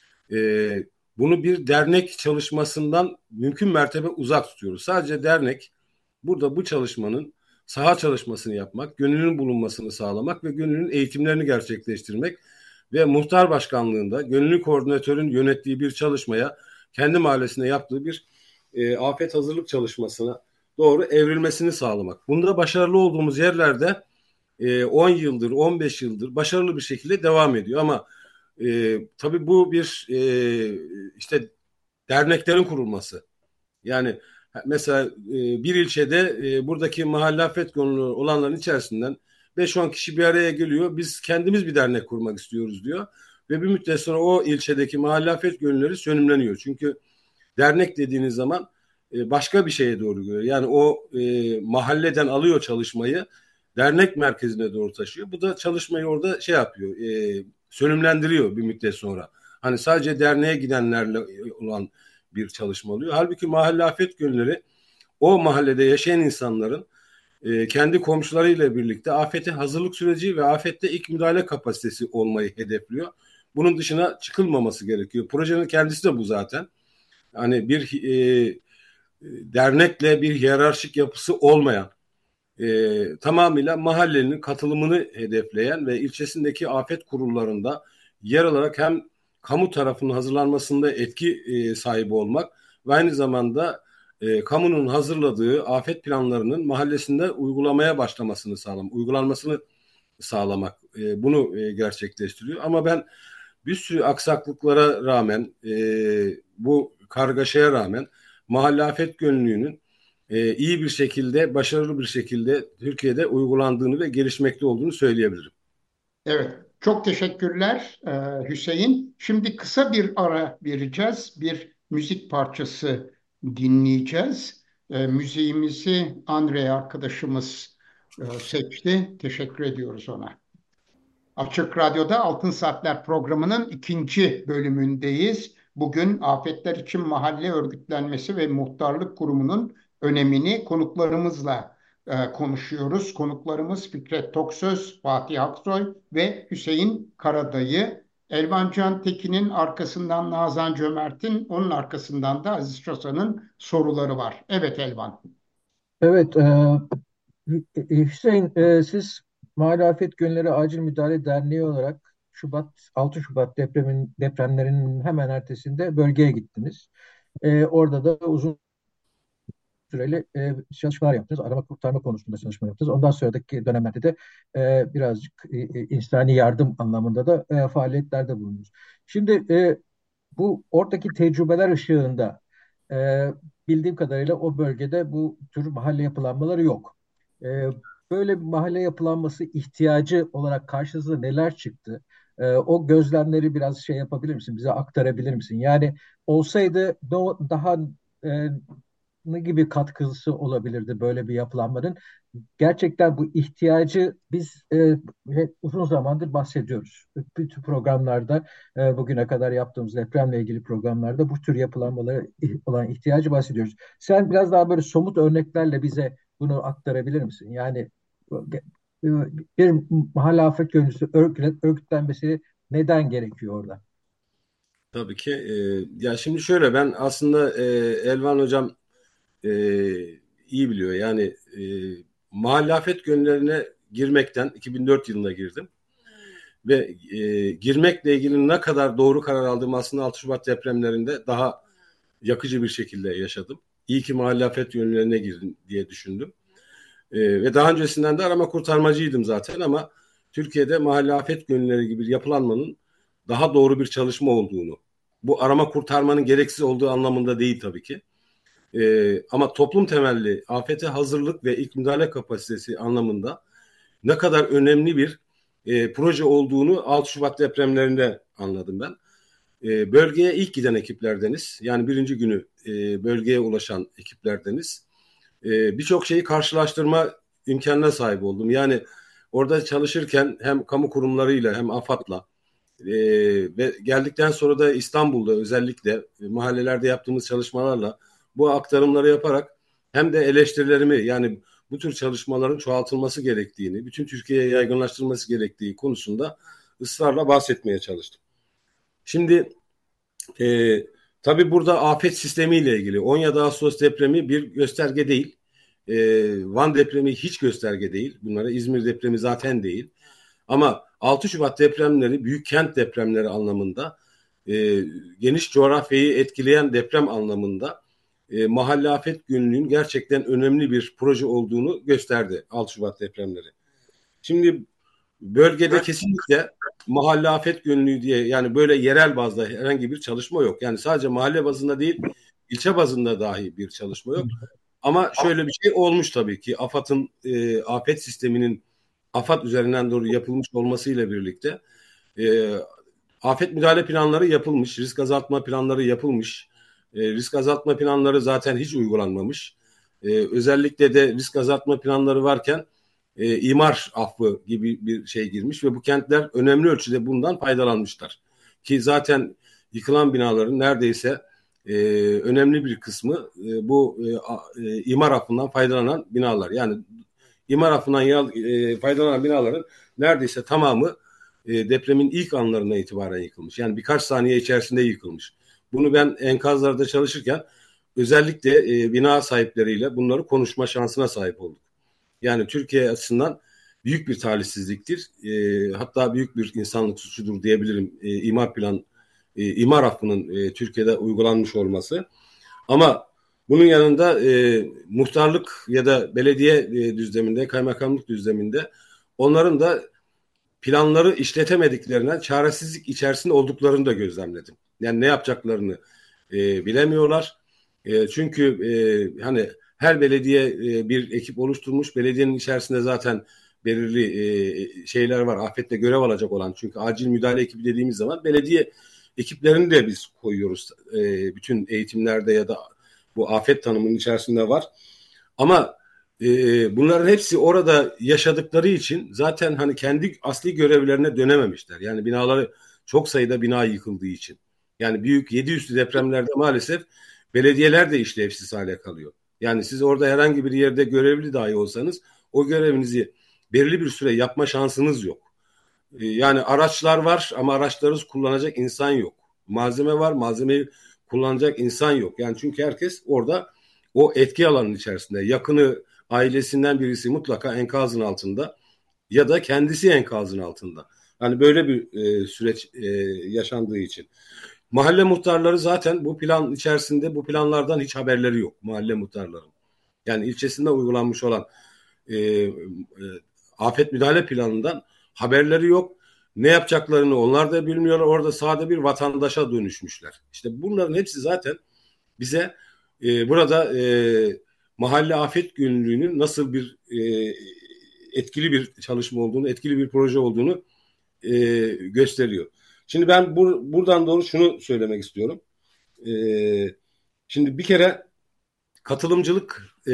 e, bunu bir dernek çalışmasından mümkün mertebe uzak tutuyoruz. Sadece dernek burada bu çalışmanın saha çalışmasını yapmak, gönüllünün bulunmasını sağlamak ve gönüllünün eğitimlerini gerçekleştirmek ve muhtar başkanlığında gönüllü koordinatörün yönettiği bir çalışmaya kendi mahallesinde yaptığı bir e, afet hazırlık çalışmasına doğru evrilmesini sağlamak. Bunda başarılı olduğumuz yerlerde e, on yıldır, on beş yıldır başarılı bir şekilde devam ediyor. Ama e, tabii bu bir e, işte derneklerin kurulması. Yani mesela e, bir ilçede e, buradaki mahalle afet gönüllü olanların içerisinden beş on kişi bir araya geliyor. Biz kendimiz bir dernek kurmak istiyoruz diyor. Ve bir müddet sonra o ilçedeki mahalle afet gönüllüleri sönümleniyor. Çünkü dernek dediğiniz zaman e, başka bir şeye doğru gidiyor. Yani o e, mahalleden alıyor çalışmayı, dernek merkezine doğru taşıyor. Bu da çalışmayı orada şey yapıyor, e, sönümlendiriyor bir müddet sonra. Hani sadece derneğe gidenlerle olan bir çalışma oluyor. Halbuki mahalle afet gönülleri o mahallede yaşayan insanların e, kendi komşularıyla birlikte afete hazırlık süreci ve afette ilk müdahale kapasitesi olmayı hedefliyor. Bunun dışına çıkılmaması gerekiyor. Projenin kendisi de bu zaten. Hani bir e, dernekle bir hiyerarşik yapısı olmayan, e, tamamıyla mahallenin katılımını hedefleyen ve ilçesindeki afet kurullarında yer alarak hem kamu tarafının hazırlanmasında etki e, sahibi olmak ve aynı zamanda e, kamunun hazırladığı afet planlarının mahallesinde uygulamaya başlamasını sağlamak, uygulanmasını sağlamak e, bunu e, gerçekleştiriyor. Ama ben bir sürü aksaklıklara rağmen, e, bu kargaşaya rağmen mahalle afet gönüllülüğünün e, iyi bir şekilde, başarılı bir şekilde Türkiye'de uygulandığını ve gelişmekte olduğunu söyleyebilirim. Evet, çok teşekkürler e, Hüseyin. Şimdi kısa bir ara vereceğiz. Bir müzik parçası dinleyeceğiz. E, müziğimizi Andre arkadaşımız e, seçti. Teşekkür ediyoruz ona. Açık Radyo'da Altın Saatler programının ikinci bölümündeyiz. Bugün afetler için mahalle örgütlenmesi ve muhtarlık kurumunun önemini konuklarımızla e, konuşuyoruz. Konuklarımız Fikret Toksöz, Fatih Aksoy ve Hüseyin Karadayı. Elvan Can Tekin'in arkasından Nazan Cömert'in, onun arkasından da Aziz Şosa'nın soruları var. Evet Elvan. Evet, e, Hü- Hüseyin, e, siz Mali Afet Gönülleri Acil Müdahale Derneği olarak Şubat altı Şubat depremin depremlerinin hemen ertesinde bölgeye gittiniz. E, orada da uzun süreli e, çalışmalar yaptınız. Arama kurtarma konusunda çalışma yaptınız. Ondan sonraki dönemlerde de e, birazcık e, e, insani yardım anlamında da e, faaliyetlerde bulundunuz. Şimdi e, bu oradaki tecrübeler ışığında e, bildiğim kadarıyla o bölgede bu tür mahalle yapılanmaları yok. E, Böyle bir mahalle yapılanması ihtiyacı olarak karşınıza neler çıktı? E, o gözlemleri biraz şey yapabilir misin? Bize aktarabilir misin? Yani olsaydı do- daha e, ne gibi katkısı olabilirdi böyle bir yapılanmanın? Gerçekten bu ihtiyacı biz e, hep uzun zamandır bahsediyoruz. Bütün programlarda e, bugüne kadar yaptığımız depremle ilgili programlarda bu tür yapılanmalara olan ihtiyacı bahsediyoruz. Sen biraz daha böyle somut örneklerle bize bunu aktarabilir misin? Yani e, bir mahalle afet gönüllüsü örgütlenmesi Neden gerekiyor orada? Tabii ki. E, ya şimdi şöyle, ben aslında e, Elvan Hocam e, iyi biliyor. Yani e, mahalle afet gönüllerine girmekten iki bin dört yılında girdim. Ve e, girmekle ilgili ne kadar doğru karar aldığımı aslında altı Şubat depremlerinde daha yakıcı bir şekilde yaşadım. İyi ki mahalle afet gönüllerine girdim diye düşündüm. E, ve daha öncesinden de arama kurtarmacıydım zaten, ama Türkiye'de mahalle afet gönülleri gibi bir yapılanmanın daha doğru bir çalışma olduğunu, bu arama kurtarmanın gereksiz olduğu anlamında değil tabii ki. E, ama toplum temelli afete hazırlık ve ilk müdahale kapasitesi anlamında ne kadar önemli bir e, proje olduğunu altı Şubat depremlerinde anladım ben. E, bölgeye ilk giden ekiplerdeniz. Yani birinci günü e, bölgeye ulaşan ekiplerdeniz. E, Birçok şeyi karşılaştırma imkanına sahip oldum. Yani orada çalışırken hem kamu kurumlarıyla hem AFAD'la e, ve geldikten sonra da İstanbul'da özellikle e, mahallelerde yaptığımız çalışmalarla bu aktarımları yaparak hem de eleştirilerimi, yani bu tür çalışmaların çoğaltılması gerektiğini, bütün Türkiye'ye yaygınlaştırılması gerektiği konusunda ısrarla bahsetmeye çalıştım. Şimdi e, tabii burada afet sistemiyle ilgili on yedi Ağustos depremi bir gösterge değil. E, Van depremi hiç gösterge değil. Bunlara İzmir depremi zaten değil. Ama altı Şubat depremleri büyük kent depremleri anlamında, e, geniş coğrafyayı etkileyen deprem anlamında e, mahalle afet günlüğünün gerçekten önemli bir proje olduğunu gösterdi altı Şubat depremleri. Şimdi bölgede kesinlikle mahalle afet gönüllüğü diye, yani böyle yerel bazda herhangi bir çalışma yok. Yani sadece mahalle bazında değil, ilçe bazında dahi bir çalışma yok. Ama şöyle bir şey olmuş tabii ki, AFAD'ın e, afet sisteminin AFAD üzerinden doğru yapılmış olmasıyla birlikte e, afet müdahale planları yapılmış, risk azaltma planları yapılmış. E, risk azaltma planları zaten hiç uygulanmamış. E, özellikle de risk azaltma planları varken e, imar affı gibi bir şey girmiş ve bu kentler önemli ölçüde bundan faydalanmışlar. Ki zaten yıkılan binaların neredeyse e, önemli bir kısmı e, bu e, e, imar affından faydalanan binalar. Yani imar affından e, faydalanan binaların neredeyse tamamı e, depremin ilk anlarına itibaren yıkılmış. Yani birkaç saniye içerisinde yıkılmış. Bunu ben enkazlarda çalışırken özellikle e, bina sahipleriyle bunları konuşma şansına sahip olduk. Yani Türkiye açısından büyük bir talihsizliktir. E, hatta büyük bir insanlık suçudur diyebilirim. E, imar plan, e, imar affının e, Türkiye'de uygulanmış olması. Ama bunun yanında e, muhtarlık ya da belediye e, düzleminde, kaymakamlık düzleminde onların da planları işletemediklerinden çaresizlik içerisinde olduklarını da gözlemledim. Yani ne yapacaklarını e, bilemiyorlar. E, çünkü e, hani her belediye e, bir ekip oluşturmuş. Belediyenin içerisinde zaten belirli e, şeyler var. Afetle görev alacak olan. Çünkü acil müdahale ekibi dediğimiz zaman belediye ekiplerini de biz koyuyoruz. E, bütün eğitimlerde ya da bu afet tanımının içerisinde var. Ama e, bunların hepsi orada yaşadıkları için zaten hani kendi asli görevlerine dönememişler. Yani binaları, çok sayıda bina yıkıldığı için. Yani büyük yedi üstü depremlerde maalesef belediyeler de işlevsiz hale kalıyor. Yani siz orada herhangi bir yerde görevli dahi olsanız o görevinizi belirli bir süre yapma şansınız yok. E, yani araçlar var ama araçları kullanacak insan yok. Malzeme var, malzemeyi kullanacak insan yok. Yani çünkü herkes orada o etki alanının içerisinde. Yakını, ailesinden birisi mutlaka enkazın altında ya da kendisi enkazın altında. Hani böyle bir e, süreç e, yaşandığı için. Mahalle muhtarları zaten bu plan içerisinde, bu planlardan hiç haberleri yok. Mahalle muhtarların. Yani ilçesinde uygulanmış olan e, e, afet müdahale planından haberleri yok. Ne yapacaklarını onlar da bilmiyorlar. Orada sade bir vatandaşa dönüşmüşler. İşte bunların hepsi zaten bize e, burada e, mahalle afet gönüllülüğünün nasıl bir e, etkili bir çalışma olduğunu, etkili bir proje olduğunu e, gösteriyor. Şimdi ben bur- buradan doğru şunu söylemek istiyorum. E, şimdi bir kere katılımcılık, e,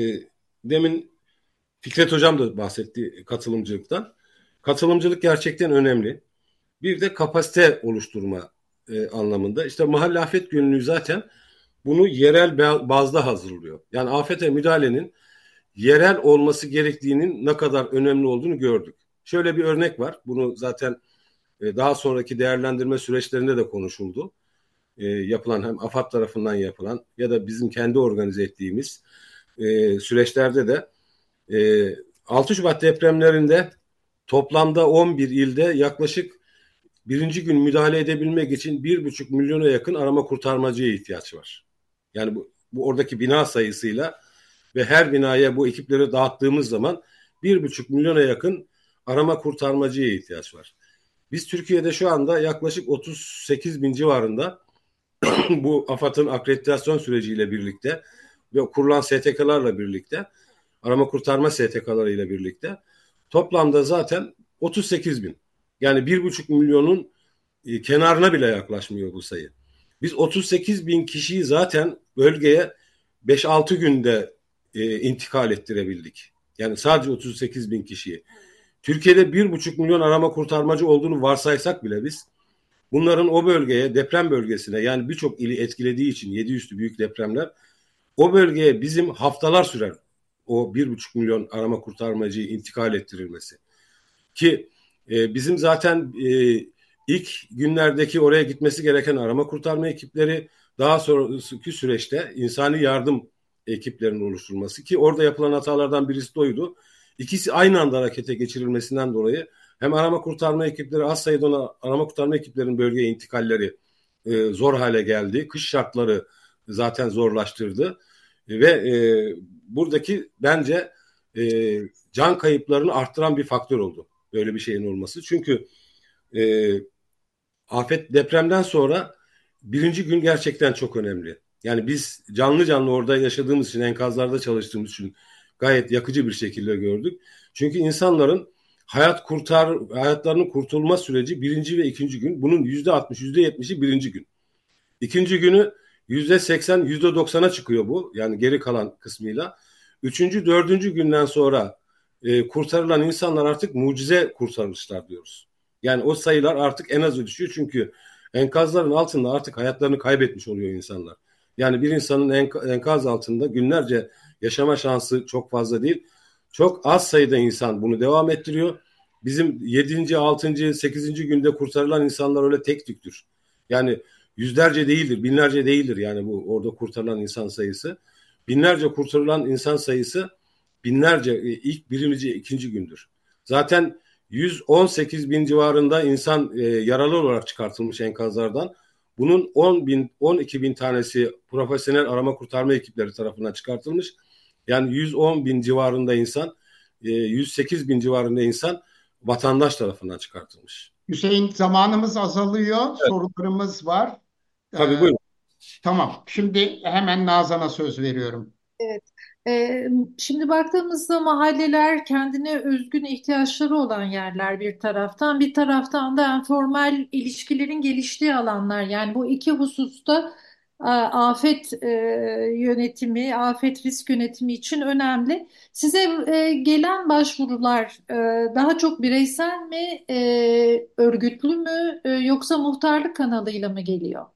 demin Fikret Hocam da bahsetti katılımcılıktan. Katılımcılık gerçekten önemli. Bir de kapasite oluşturma e, anlamında. İşte mahalle afet gönüllülüğü zaten bunu yerel bazda hazırlıyor. Yani afete müdahalenin yerel olması gerektiğinin ne kadar önemli olduğunu gördük. Şöyle bir örnek var. Bunu zaten e, daha sonraki değerlendirme süreçlerinde de konuşuldu. E, yapılan hem AFAD tarafından yapılan ya da bizim kendi organize ettiğimiz e, süreçlerde de e, altı Şubat depremlerinde toplamda on bir ilde yaklaşık birinci gün müdahale edebilmek için bir buçuk milyona yakın arama kurtarmacıya ihtiyaç var. Yani bu, bu oradaki bina sayısıyla ve her binaya bu ekipleri dağıttığımız zaman bir buçuk milyona yakın arama kurtarmacıya ihtiyaç var. Biz Türkiye'de şu anda yaklaşık otuz sekiz bin civarında bu AFAD'ın akreditasyon süreciyle birlikte ve kurulan S T K'larla birlikte, arama kurtarma S T K'ları ile birlikte toplamda zaten otuz sekiz bin. Yani bir buçuk milyonun e, kenarına bile yaklaşmıyor bu sayı. Biz otuz sekiz bin kişiyi zaten bölgeye beş altı günde e, intikal ettirebildik. Yani sadece otuz sekiz bin kişiyi. Türkiye'de bir buçuk milyon arama kurtarmacı olduğunu varsaysak bile biz bunların o bölgeye, deprem bölgesine, yani birçok ili etkilediği için yedi üstü büyük depremler, o bölgeye bizim haftalar sürer o bir buçuk milyon arama kurtarmacıyı intikal ettirilmesi. Ki e, bizim zaten e, ilk günlerdeki oraya gitmesi gereken arama kurtarma ekipleri, daha sonraki süreçte insani yardım ekiplerinin oluşturulması, ki orada yapılan hatalardan birisi de oydu. İkisi aynı anda harekete geçirilmesinden dolayı hem arama kurtarma ekipleri, az sayıda olan arama kurtarma ekiplerinin bölgeye intikalleri e, zor hale geldi. Kış şartları zaten zorlaştırdı ve e, buradaki bence e, can kayıplarını arttıran bir faktör oldu böyle bir şeyin olması. Çünkü e, afet depremden sonra birinci gün gerçekten çok önemli. Yani biz canlı canlı orada yaşadığımız için, enkazlarda çalıştığımız için gayet yakıcı bir şekilde gördük. Çünkü insanların hayat kurtar, hayatlarının kurtulma süreci birinci ve ikinci gün. Bunun yüzde altmış, yüzde yetmişi birinci gün. İkinci günü yüzde seksen, yüzde doksana çıkıyor bu. Yani geri kalan kısmıyla. Üçüncü, dördüncü günden sonra e, kurtarılan insanlar artık mucize kurtarılışlar diyoruz. Yani o sayılar artık en azı düşüyor. Çünkü enkazların altında artık hayatlarını kaybetmiş oluyor insanlar. Yani bir insanın enk- enkaz altında günlerce yaşama şansı çok fazla değil. Çok az sayıda insan bunu devam ettiriyor. Bizim yedinci, altıncı, sekizinci günde kurtarılan insanlar öyle tek tüktür. Yani yüzlerce değildir, binlerce değildir yani bu orada kurtarılan insan sayısı. Binlerce kurtarılan insan sayısı binlerce ilk birinci, ikinci gündür. Zaten yüz on sekiz bin civarında insan e, yaralı olarak çıkartılmış enkazlardan. Bunun on bin, on iki bin tanesi profesyonel arama kurtarma ekipleri tarafından çıkartılmış. Yani yüz on bin civarında insan, e, yüz sekiz bin civarında insan vatandaş tarafından çıkartılmış. Hüseyin, zamanımız azalıyor. Evet. Sorularımız var. Tabii Ee, buyurun. tamam. Şimdi hemen Nazan'a söz veriyorum. Evet. Ee, şimdi baktığımızda mahalleler kendine özgün ihtiyaçları olan yerler bir taraftan, bir taraftan da informal ilişkilerin geliştiği alanlar. Yani bu iki hususta a, afet e, yönetimi, afet risk yönetimi için önemli. Size e, gelen başvurular e, daha çok bireysel mi, e, örgütlü mü, e, yoksa muhtarlık kanalıyla mı geliyor?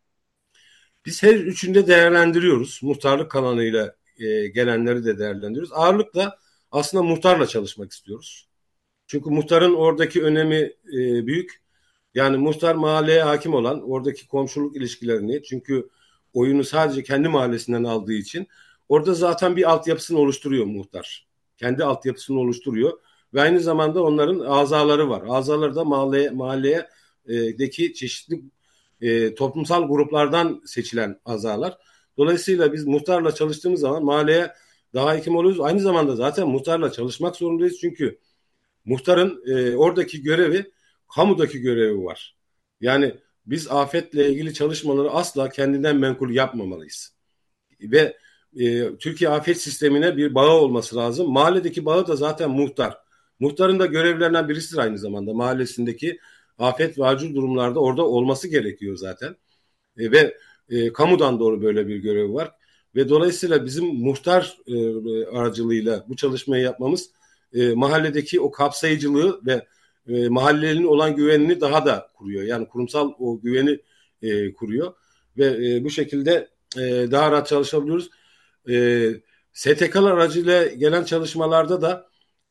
Biz her üçünde değerlendiriyoruz. Muhtarlık kanalıyla e, gelenleri de değerlendiriyoruz. Ağırlıkla aslında muhtarla çalışmak istiyoruz. Çünkü muhtarın oradaki önemi e, büyük. Yani muhtar mahalleye hakim olan, oradaki komşuluk ilişkilerini, çünkü oyunu sadece kendi mahallesinden aldığı için orada zaten bir altyapısını oluşturuyor muhtar. Kendi altyapısını oluşturuyor ve aynı zamanda onların azaları var. Azaları da mahalleye, mahalledeki çeşitli e, toplumsal gruplardan seçilen azalar. Dolayısıyla biz muhtarla çalıştığımız zaman mahalleye daha hakim oluyoruz. Aynı zamanda zaten muhtarla çalışmak zorundayız. Çünkü muhtarın e, oradaki görevi, kamudaki görevi var. Yani biz afetle ilgili çalışmaları asla kendinden menkul yapmamalıyız. Ve e, Türkiye afet sistemine bir bağı olması lazım. Mahalledeki bağı da zaten muhtar. Muhtarın da görevlerinden birisidir aynı zamanda. Mahallesindeki afet ve acil durumlarda orada olması gerekiyor zaten. E, ve e, kamudan doğru böyle bir görevi var. Ve dolayısıyla bizim muhtar e, aracılığıyla bu çalışmayı yapmamız e, mahalledeki o kapsayıcılığı ve e, mahallenin olan güvenini daha da kuruyor. Yani kurumsal o güveni e, kuruyor. Ve e, bu şekilde e, daha rahat çalışabiliyoruz. E, S T K'lar aracıyla gelen çalışmalarda da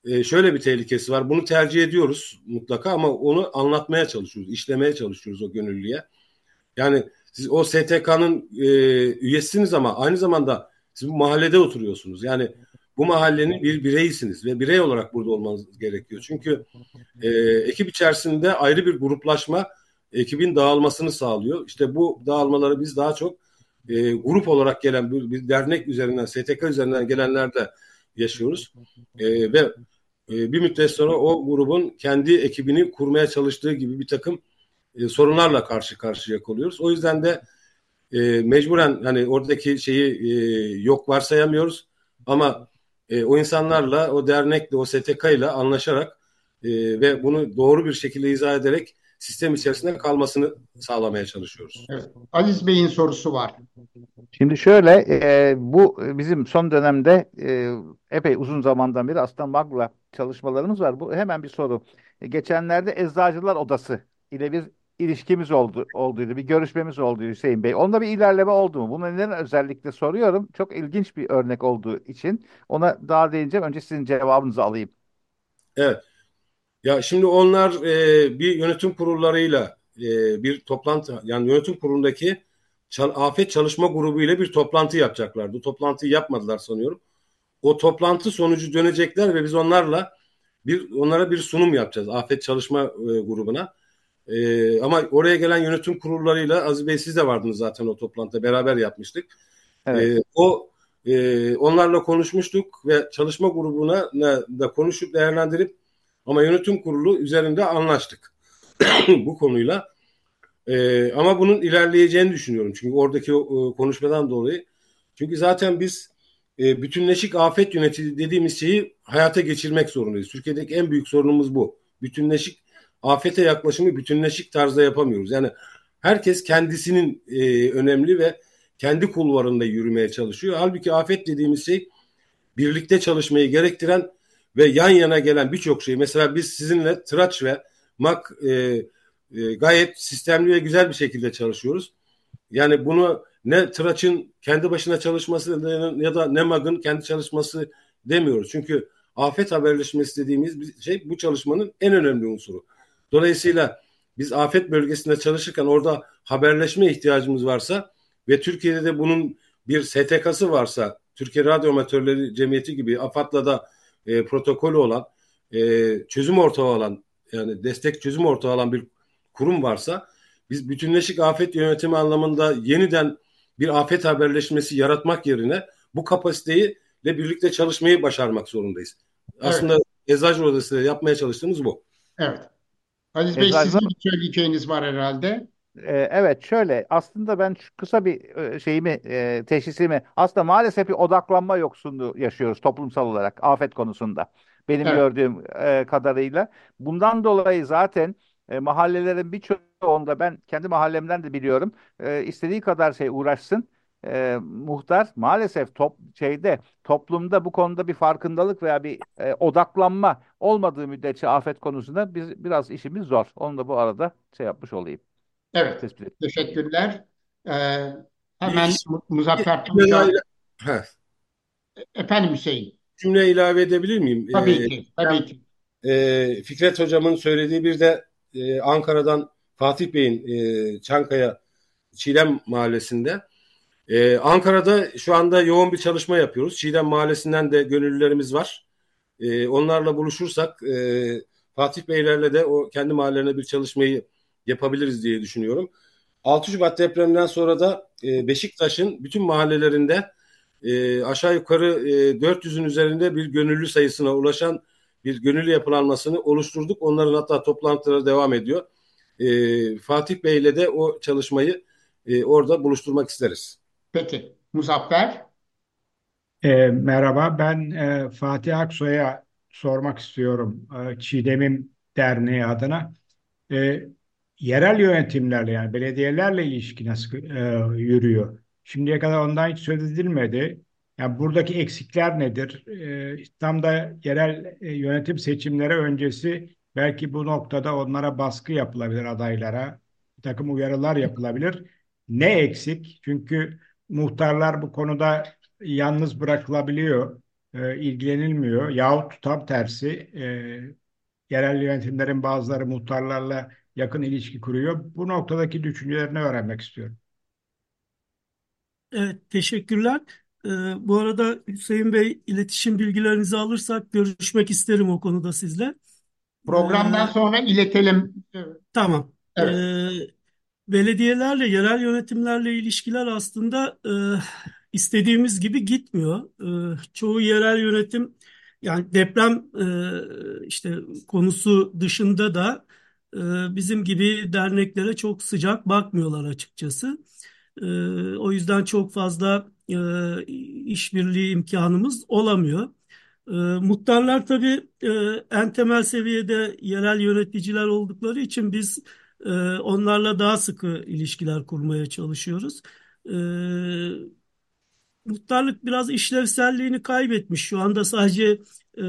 e, şöyle bir tehlikesi var. Bunu tercih ediyoruz mutlaka ama onu anlatmaya çalışıyoruz, işlemeye çalışıyoruz o gönüllüye. Yani siz o S T K'nın e, üyesiniz ama aynı zamanda siz bu mahallede oturuyorsunuz. Yani bu mahallenin bir bireysiniz ve birey olarak burada olmanız gerekiyor. Çünkü e, ekip içerisinde ayrı bir gruplaşma ekibin dağılmasını sağlıyor. İşte bu dağılmaları biz daha çok e, grup olarak gelen bir, bir dernek üzerinden, S T K üzerinden gelenlerde yaşıyoruz. E, ve e, bir müddet sonra o grubun kendi ekibini kurmaya çalıştığı gibi bir takım e, sorunlarla karşı karşıya kalıyoruz. O yüzden de e, mecburen hani oradaki şeyi e, yok varsayamıyoruz ama e, o insanlarla, o dernekle, o S T K ile anlaşarak e, ve bunu doğru bir şekilde izah ederek sistem içerisinde kalmasını sağlamaya çalışıyoruz. Evet. Aziz Bey'in sorusu var. Şimdi şöyle, e, bu bizim son dönemde e, epey uzun zamandan beri aslında MAG'la çalışmalarımız var. Bu hemen bir soru. E, geçenlerde Eczacılar Odası ile bir ilişkimiz oldu, olduydu, bir görüşmemiz oldu Hüseyin Bey. Onda bir ilerleme oldu mu? Bunu neden özellikle soruyorum? Çok ilginç bir örnek olduğu için ona daha değineceğim. Önce sizin cevabınızı alayım. Evet. Ya şimdi onlar e, bir yönetim kurullarıyla e, bir toplantı, yani yönetim kurulundaki çal- afet çalışma grubu ile bir toplantı yapacaklardı. Toplantıyı yapmadılar sanıyorum. O toplantı sonucu dönecekler ve biz onlarla bir onlara bir sunum yapacağız afet çalışma e, grubuna. E, ama oraya gelen yönetim kurullarıyla Aziz Bey siz de vardınız zaten o toplantıda beraber yapmıştık. Evet. E, o e, onlarla konuşmuştuk ve çalışma grubuna da konuşup değerlendirip ama yönetim kurulu üzerinde anlaştık bu konuyla. E, ama bunun ilerleyeceğini düşünüyorum. Çünkü oradaki o, konuşmadan dolayı. Çünkü zaten biz e, bütünleşik afet yönetimi dediğimiz şeyi hayata geçirmek zorundayız. Türkiye'deki en büyük sorunumuz bu. Bütünleşik afete yaklaşımı bütünleşik tarzda yapamıyoruz. Yani herkes kendisinin e, önemli ve kendi kulvarında yürümeye çalışıyor. Halbuki afet dediğimiz şey birlikte çalışmayı gerektiren ve yan yana gelen birçok şey. Mesela biz sizinle Tıraç ve MAK e, e, gayet sistemli ve güzel bir şekilde çalışıyoruz. Yani bunu ne Tıraç'ın kendi başına çalışması ya da ne MAK'ın kendi çalışması demiyoruz. Çünkü afet haberleşmesi dediğimiz bir şey bu çalışmanın en önemli unsuru. Dolayısıyla biz afet bölgesinde çalışırken orada haberleşme ihtiyacımız varsa ve Türkiye'de de bunun bir S T K'sı varsa, Türkiye Radyo Amatörleri Cemiyeti gibi AFAD'la da e, protokolü olan, e, çözüm ortağı olan, yani destek çözüm ortağı olan bir kurum varsa, biz bütünleşik afet yönetimi anlamında yeniden bir afet haberleşmesi yaratmak yerine bu kapasiteyi ile birlikte çalışmayı başarmak zorundayız. Aslında Evet. Eczacı Odası'yla yapmaya çalıştığımız bu. Evet. Aziz Bey Eczacılar sizin bir söyleyeceğiniz var herhalde. Ee, Evet, şöyle aslında ben şu kısa bir e, şeyimi e, teşhisimi aslında maalesef bir odaklanma yoksunluğu yaşıyoruz toplumsal olarak afet konusunda benim Evet. gördüğüm e, kadarıyla. Bundan dolayı zaten e, mahallelerin birçoğunda ben kendi mahallemden de biliyorum e, istediği kadar şey uğraşsın. E, muhtar maalesef top, şeyde toplumda bu konuda bir farkındalık veya bir e, odaklanma olmadığı müddetçe afet konusunda biz biraz işimiz zor. Onu da bu arada şey yapmış olayım. Evet. Tespit etmiş olayım. Teşekkürler. Ee, Bir, hemen Mu- bir Muzaffer cümle daha Tunca. ila- Heh, Efendim Hüseyin. cümle ilave edebilir miyim? Tabii Ee, ki. Tabii ki. e, Fikret Hocam'ın söylediği bir de e, Ankara'dan Fatih Bey'in e, Çankaya Çiğdem Mahallesi'nde. E, Ankara'da şu anda yoğun bir çalışma yapıyoruz. Çiğdem Mahallesi'nden de gönüllülerimiz var. E, onlarla buluşursak e, Fatih Beylerle de o kendi mahallelerine bir çalışmayı yapabiliriz diye düşünüyorum. altı Şubat depreminden sonra da e, Beşiktaş'ın bütün mahallelerinde e, aşağı yukarı e, dört yüzün üzerinde bir gönüllü sayısına ulaşan bir gönüllü yapılanmasını oluşturduk. Onların hatta toplantıları devam ediyor. E, Fatih Bey'le de o çalışmayı e, orada buluşturmak isteriz. Peki. Muzaffer. E, merhaba, ben e, Fatih Aksoy'a sormak istiyorum e, Çiğdem'im Derneği adına. E, Yerel yönetimlerle yani belediyelerle ilişki nasıl e, yürüyor? Şimdiye kadar ondan hiç söz edilmedi. Yani buradaki eksikler nedir? E, tam da yerel e, yönetim seçimleri öncesi belki bu noktada onlara baskı yapılabilir adaylara, bir takım uyarılar yapılabilir. Ne eksik? Çünkü muhtarlar bu konuda yalnız bırakılabiliyor. e, ilgilenilmiyor. Yahut tam tersi e, yerel yönetimlerin bazıları muhtarlarla yakın ilişki kuruyor. Bu noktadaki düşüncelerini öğrenmek istiyorum. Evet, teşekkürler. Ee, bu arada Hüseyin Bey, iletişim bilgilerinizi alırsak görüşmek isterim o konuda sizle. Programdan Ee, sonra iletelim. tamam. Evet. Ee, belediyelerle, yerel yönetimlerle ilişkiler aslında e, istediğimiz gibi gitmiyor. E, çoğu yerel yönetim, yani deprem e, işte konusu dışında da e, bizim gibi derneklere çok sıcak bakmıyorlar açıkçası. E, o yüzden çok fazla e, işbirliği imkanımız olamıyor. E, muhtarlar tabii e, en temel seviyede yerel yöneticiler oldukları için biz e, onlarla daha sıkı ilişkiler kurmaya çalışıyoruz. E, muhtarlık biraz işlevselliğini kaybetmiş. Şu anda sadece e,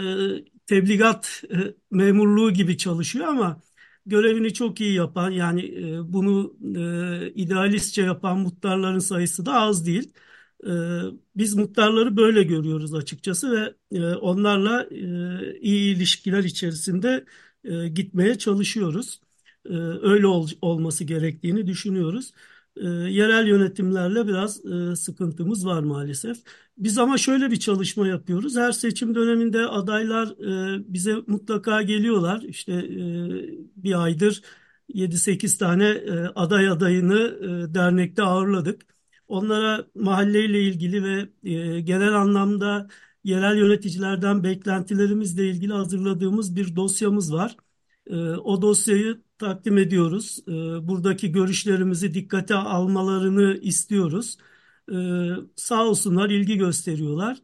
tebligat e, memurluğu gibi çalışıyor ama görevini çok iyi yapan, yani e, bunu e, idealistçe yapan muhtarların sayısı da az değil. E, biz muhtarları böyle görüyoruz açıkçası ve e, onlarla e, iyi ilişkiler içerisinde e, gitmeye çalışıyoruz. E, öyle ol- olması gerektiğini düşünüyoruz. E, yerel yönetimlerle biraz e, sıkıntımız var maalesef. Biz ama şöyle bir çalışma yapıyoruz. Her seçim döneminde adaylar e, bize mutlaka geliyorlar. İşte e, bir aydır yedi sekiz tane e, aday adayını e, dernekte ağırladık. Onlara mahalleyle ilgili ve e, genel anlamda yerel yöneticilerden beklentilerimizle ilgili hazırladığımız bir dosyamız var. E, o dosyayı takdim ediyoruz. E, buradaki görüşlerimizi dikkate almalarını istiyoruz. E, sağ olsunlar, ilgi gösteriyorlar.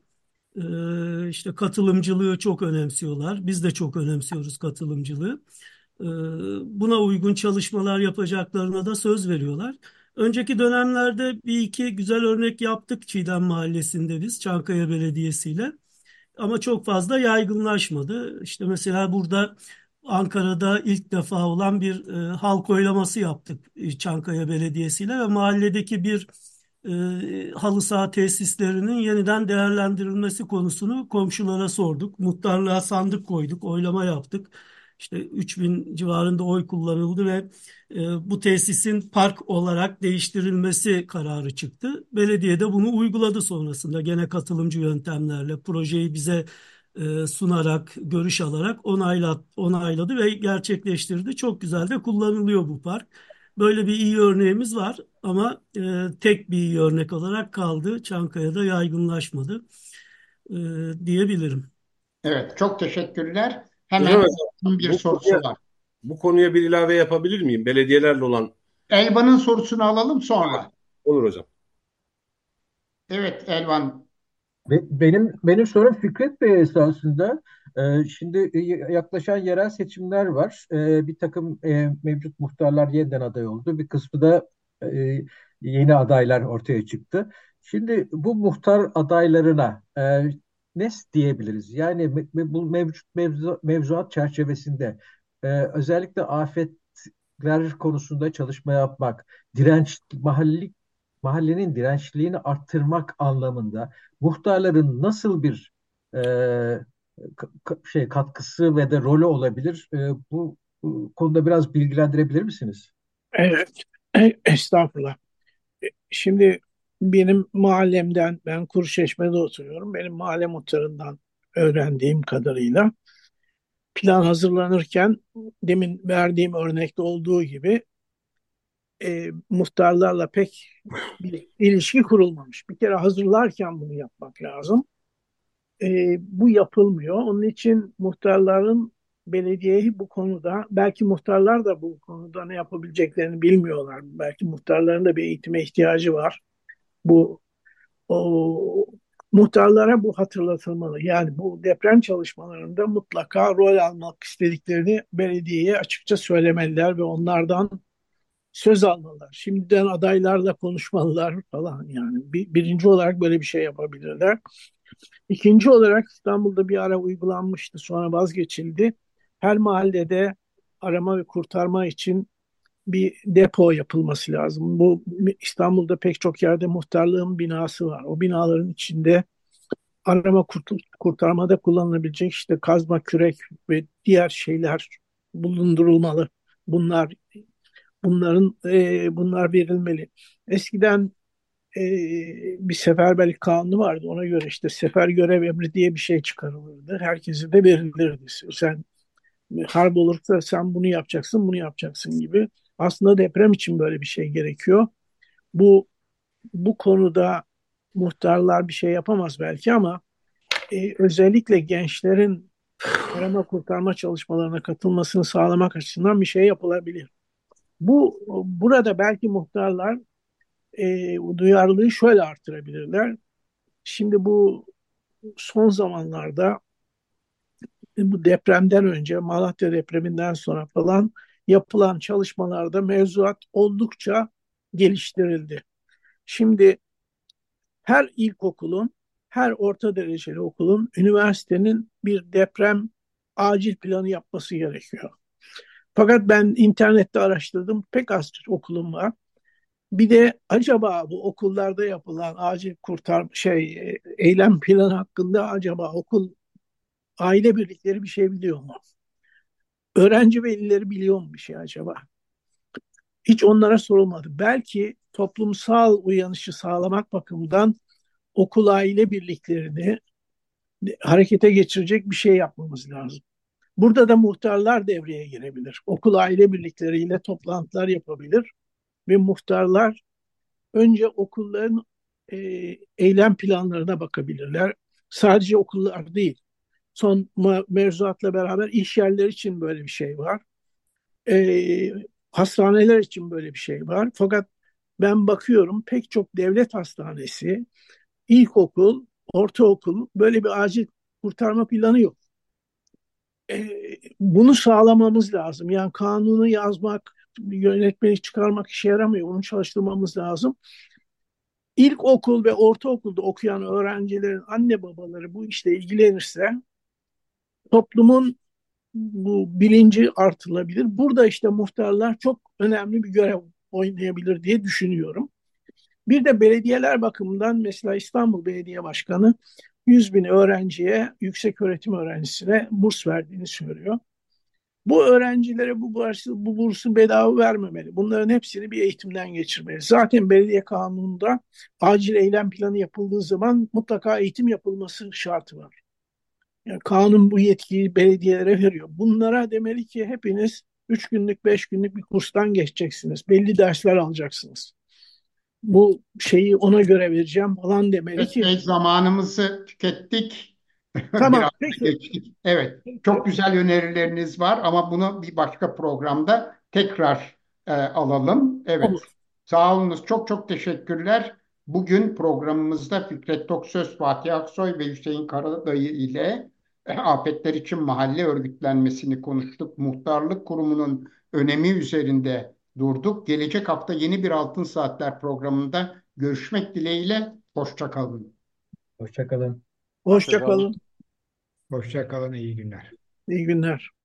E, işte katılımcılığı çok önemsiyorlar. Biz de çok önemsiyoruz katılımcılığı. E, buna uygun çalışmalar yapacaklarına da söz veriyorlar. Önceki dönemlerde bir iki güzel örnek yaptık Çiğdem Mahallesi'nde biz Çankaya Belediyesi ile. Ama çok fazla yaygınlaşmadı. İşte mesela burada Ankara'da ilk defa olan bir e, halk oylaması yaptık e, Çankaya Belediyesi ile ve mahalledeki bir e, halı saha tesislerinin yeniden değerlendirilmesi konusunu komşulara sorduk. Muhtarlığa sandık koyduk, oylama yaptık. İşte üç bin civarında oy kullanıldı ve e, bu tesisin park olarak değiştirilmesi kararı çıktı. Belediye de bunu uyguladı sonrasında gene katılımcı yöntemlerle projeyi bize e, sunarak, görüş alarak onaylat, onayladı ve gerçekleştirdi. Çok güzel de kullanılıyor bu park. Böyle bir iyi örneğimiz var ama e, tek bir iyi örnek olarak kaldı. Çankaya'da yaygınlaşmadı e, diyebilirim. Evet, çok teşekkürler. Hocam, Hemen bir bu sorusu konuya, var. bu konuya bir ilave yapabilir miyim? Belediyelerle olan. Elvan'ın sorusunu alalım sonra. Olur hocam. Evet, Elvan. Be- Benim benim sorum Fikret Bey esasında. Ee, şimdi e, yaklaşan yerel seçimler var. Ee, bir takım e, mevcut muhtarlar yeniden aday oldu. Bir kısmı da e, yeni adaylar ortaya çıktı. Şimdi bu muhtar adaylarına e, ne diyebiliriz? Yani me- me- bu mevcut mevzu, mevzuat çerçevesinde e, özellikle afetler konusunda çalışma yapmak, direnç mahalli mahallenin dirençliğini arttırmak anlamında muhtarların nasıl bir e, ka- şey katkısı ve de rolü olabilir? E, bu, bu konuda biraz bilgilendirebilir misiniz? Evet, e- estağfurullah. E, Şimdi benim mahallemden, ben Kuruçeşme'de oturuyorum. Benim mahalle muhtarından öğrendiğim kadarıyla plan hazırlanırken demin verdiğim örnekte olduğu gibi e, muhtarlarla pek bir ilişki kurulmamış. Bir kere hazırlarken bunu yapmak lazım. E, bu yapılmıyor. Onun için muhtarların belediyeyi bu konuda, belki muhtarlar da bu konuda ne yapabileceklerini bilmiyorlar. Belki muhtarların da bir eğitime ihtiyacı var. Bu o, muhtarlara bu hatırlatılmalı. Yani bu deprem çalışmalarında mutlaka rol almak istediklerini belediyeye açıkça söylemeliler ve onlardan söz almalılar. Şimdiden adaylarla konuşmalılar falan yani. Bir, birinci olarak böyle bir şey yapabilirler. İkinci olarak İstanbul'da bir ara uygulanmıştı, sonra vazgeçildi. Her mahallede arama ve kurtarma için bir depo yapılması lazım. Bu İstanbul'da pek çok yerde muhtarlığın binası var. O binaların içinde arama kurtul- kurtarmada kullanılabilecek işte kazma kürek ve diğer şeyler bulundurulmalı. Bunlar bunların e, bunlar verilmeli. Eskiden e, bir seferberlik kanunu vardı. Ona göre işte sefer görev emri diye bir şey çıkarılırdı. Herkese de verilirdi. Sen harp olursa sen bunu yapacaksın, bunu yapacaksın gibi. Aslında deprem için böyle bir şey gerekiyor. Bu bu konuda muhtarlar bir şey yapamaz belki ama e, özellikle gençlerin arama kurtarma çalışmalarına katılmasını sağlamak açısından bir şey yapılabilir. Bu burada belki muhtarlar e, duyarlılığı şöyle artırabilirler. Şimdi bu son zamanlarda bu depremden önce Malatya depreminden sonra falan yapılan çalışmalarda mevzuat oldukça geliştirildi. Şimdi her ilkokulun, her orta dereceli okulun, üniversitenin bir deprem acil planı yapması gerekiyor. Fakat ben internette araştırdım, pek az okulum var. Bir de acaba bu okullarda yapılan acil kurtar şey eylem planı hakkında acaba okul aile birlikleri bir şey biliyor mu? Öğrenci velileri biliyor mu bir şey acaba? Hiç onlara sorulmadı. Belki toplumsal uyanışı sağlamak bakımından okul aile birliklerini harekete geçirecek bir şey yapmamız lazım. Burada da muhtarlar devreye girebilir. Okul aile birlikleriyle toplantılar yapabilir ve muhtarlar önce okulların e, eylem planlarına bakabilirler. Sadece okullar değil. Son mevzuatla beraber iş yerleri için böyle bir şey var. E, hastaneler için böyle bir şey var. Fakat ben bakıyorum pek çok devlet hastanesi, ilkokul, ortaokul böyle bir acil kurtarma planı yok. E, bunu sağlamamız lazım. Yani kanunu yazmak, yönetmeliği çıkarmak işe yaramıyor. Bunu çalıştırmamız lazım. İlkokul ve ortaokulda okuyan öğrencilerin anne babaları bu işle ilgilenirse toplumun bu bilinci artırılabilir. Burada işte muhtarlar çok önemli bir görev oynayabilir diye düşünüyorum. Bir de belediyeler bakımından mesela İstanbul Belediye Başkanı yüz bin öğrenciye, yüksek öğretim öğrencisine burs verdiğini söylüyor. Bu öğrencilere bu bursu, bu bursu bedava vermemeli. Bunların hepsini bir eğitimden geçirmeli. Zaten belediye kanununda acil eylem planı yapıldığı zaman mutlaka eğitim yapılması şartı var. Yani kanun bu yetkiyi belediyelere veriyor. Bunlara demeli ki hepiniz üç günlük, beş günlük bir kurstan geçeceksiniz. Belli dersler alacaksınız. Bu şeyi ona göre vereceğim falan demeli Evet, ki Bey, zamanımızı tükettik. tamam Biraz da peki, geçtik. Evet, peki çok güzel önerileriniz var ama bunu bir başka programda tekrar e, alalım. Evet, olur. sağ olunuz. Çok çok teşekkürler. Bugün programımızda Fikret Toksöz, Fatih Aksoy ve Hüseyin Karadayı ile e, afetler için mahalle örgütlenmesini konuştuk. Muhtarlık kurumunun önemi üzerinde durduk. Gelecek hafta yeni bir Altın Saatler programında görüşmek dileğiyle. Hoşça kalın. Hoşça kalın. Hoşça kalın. Hoşça kalın, iyi günler. İyi günler.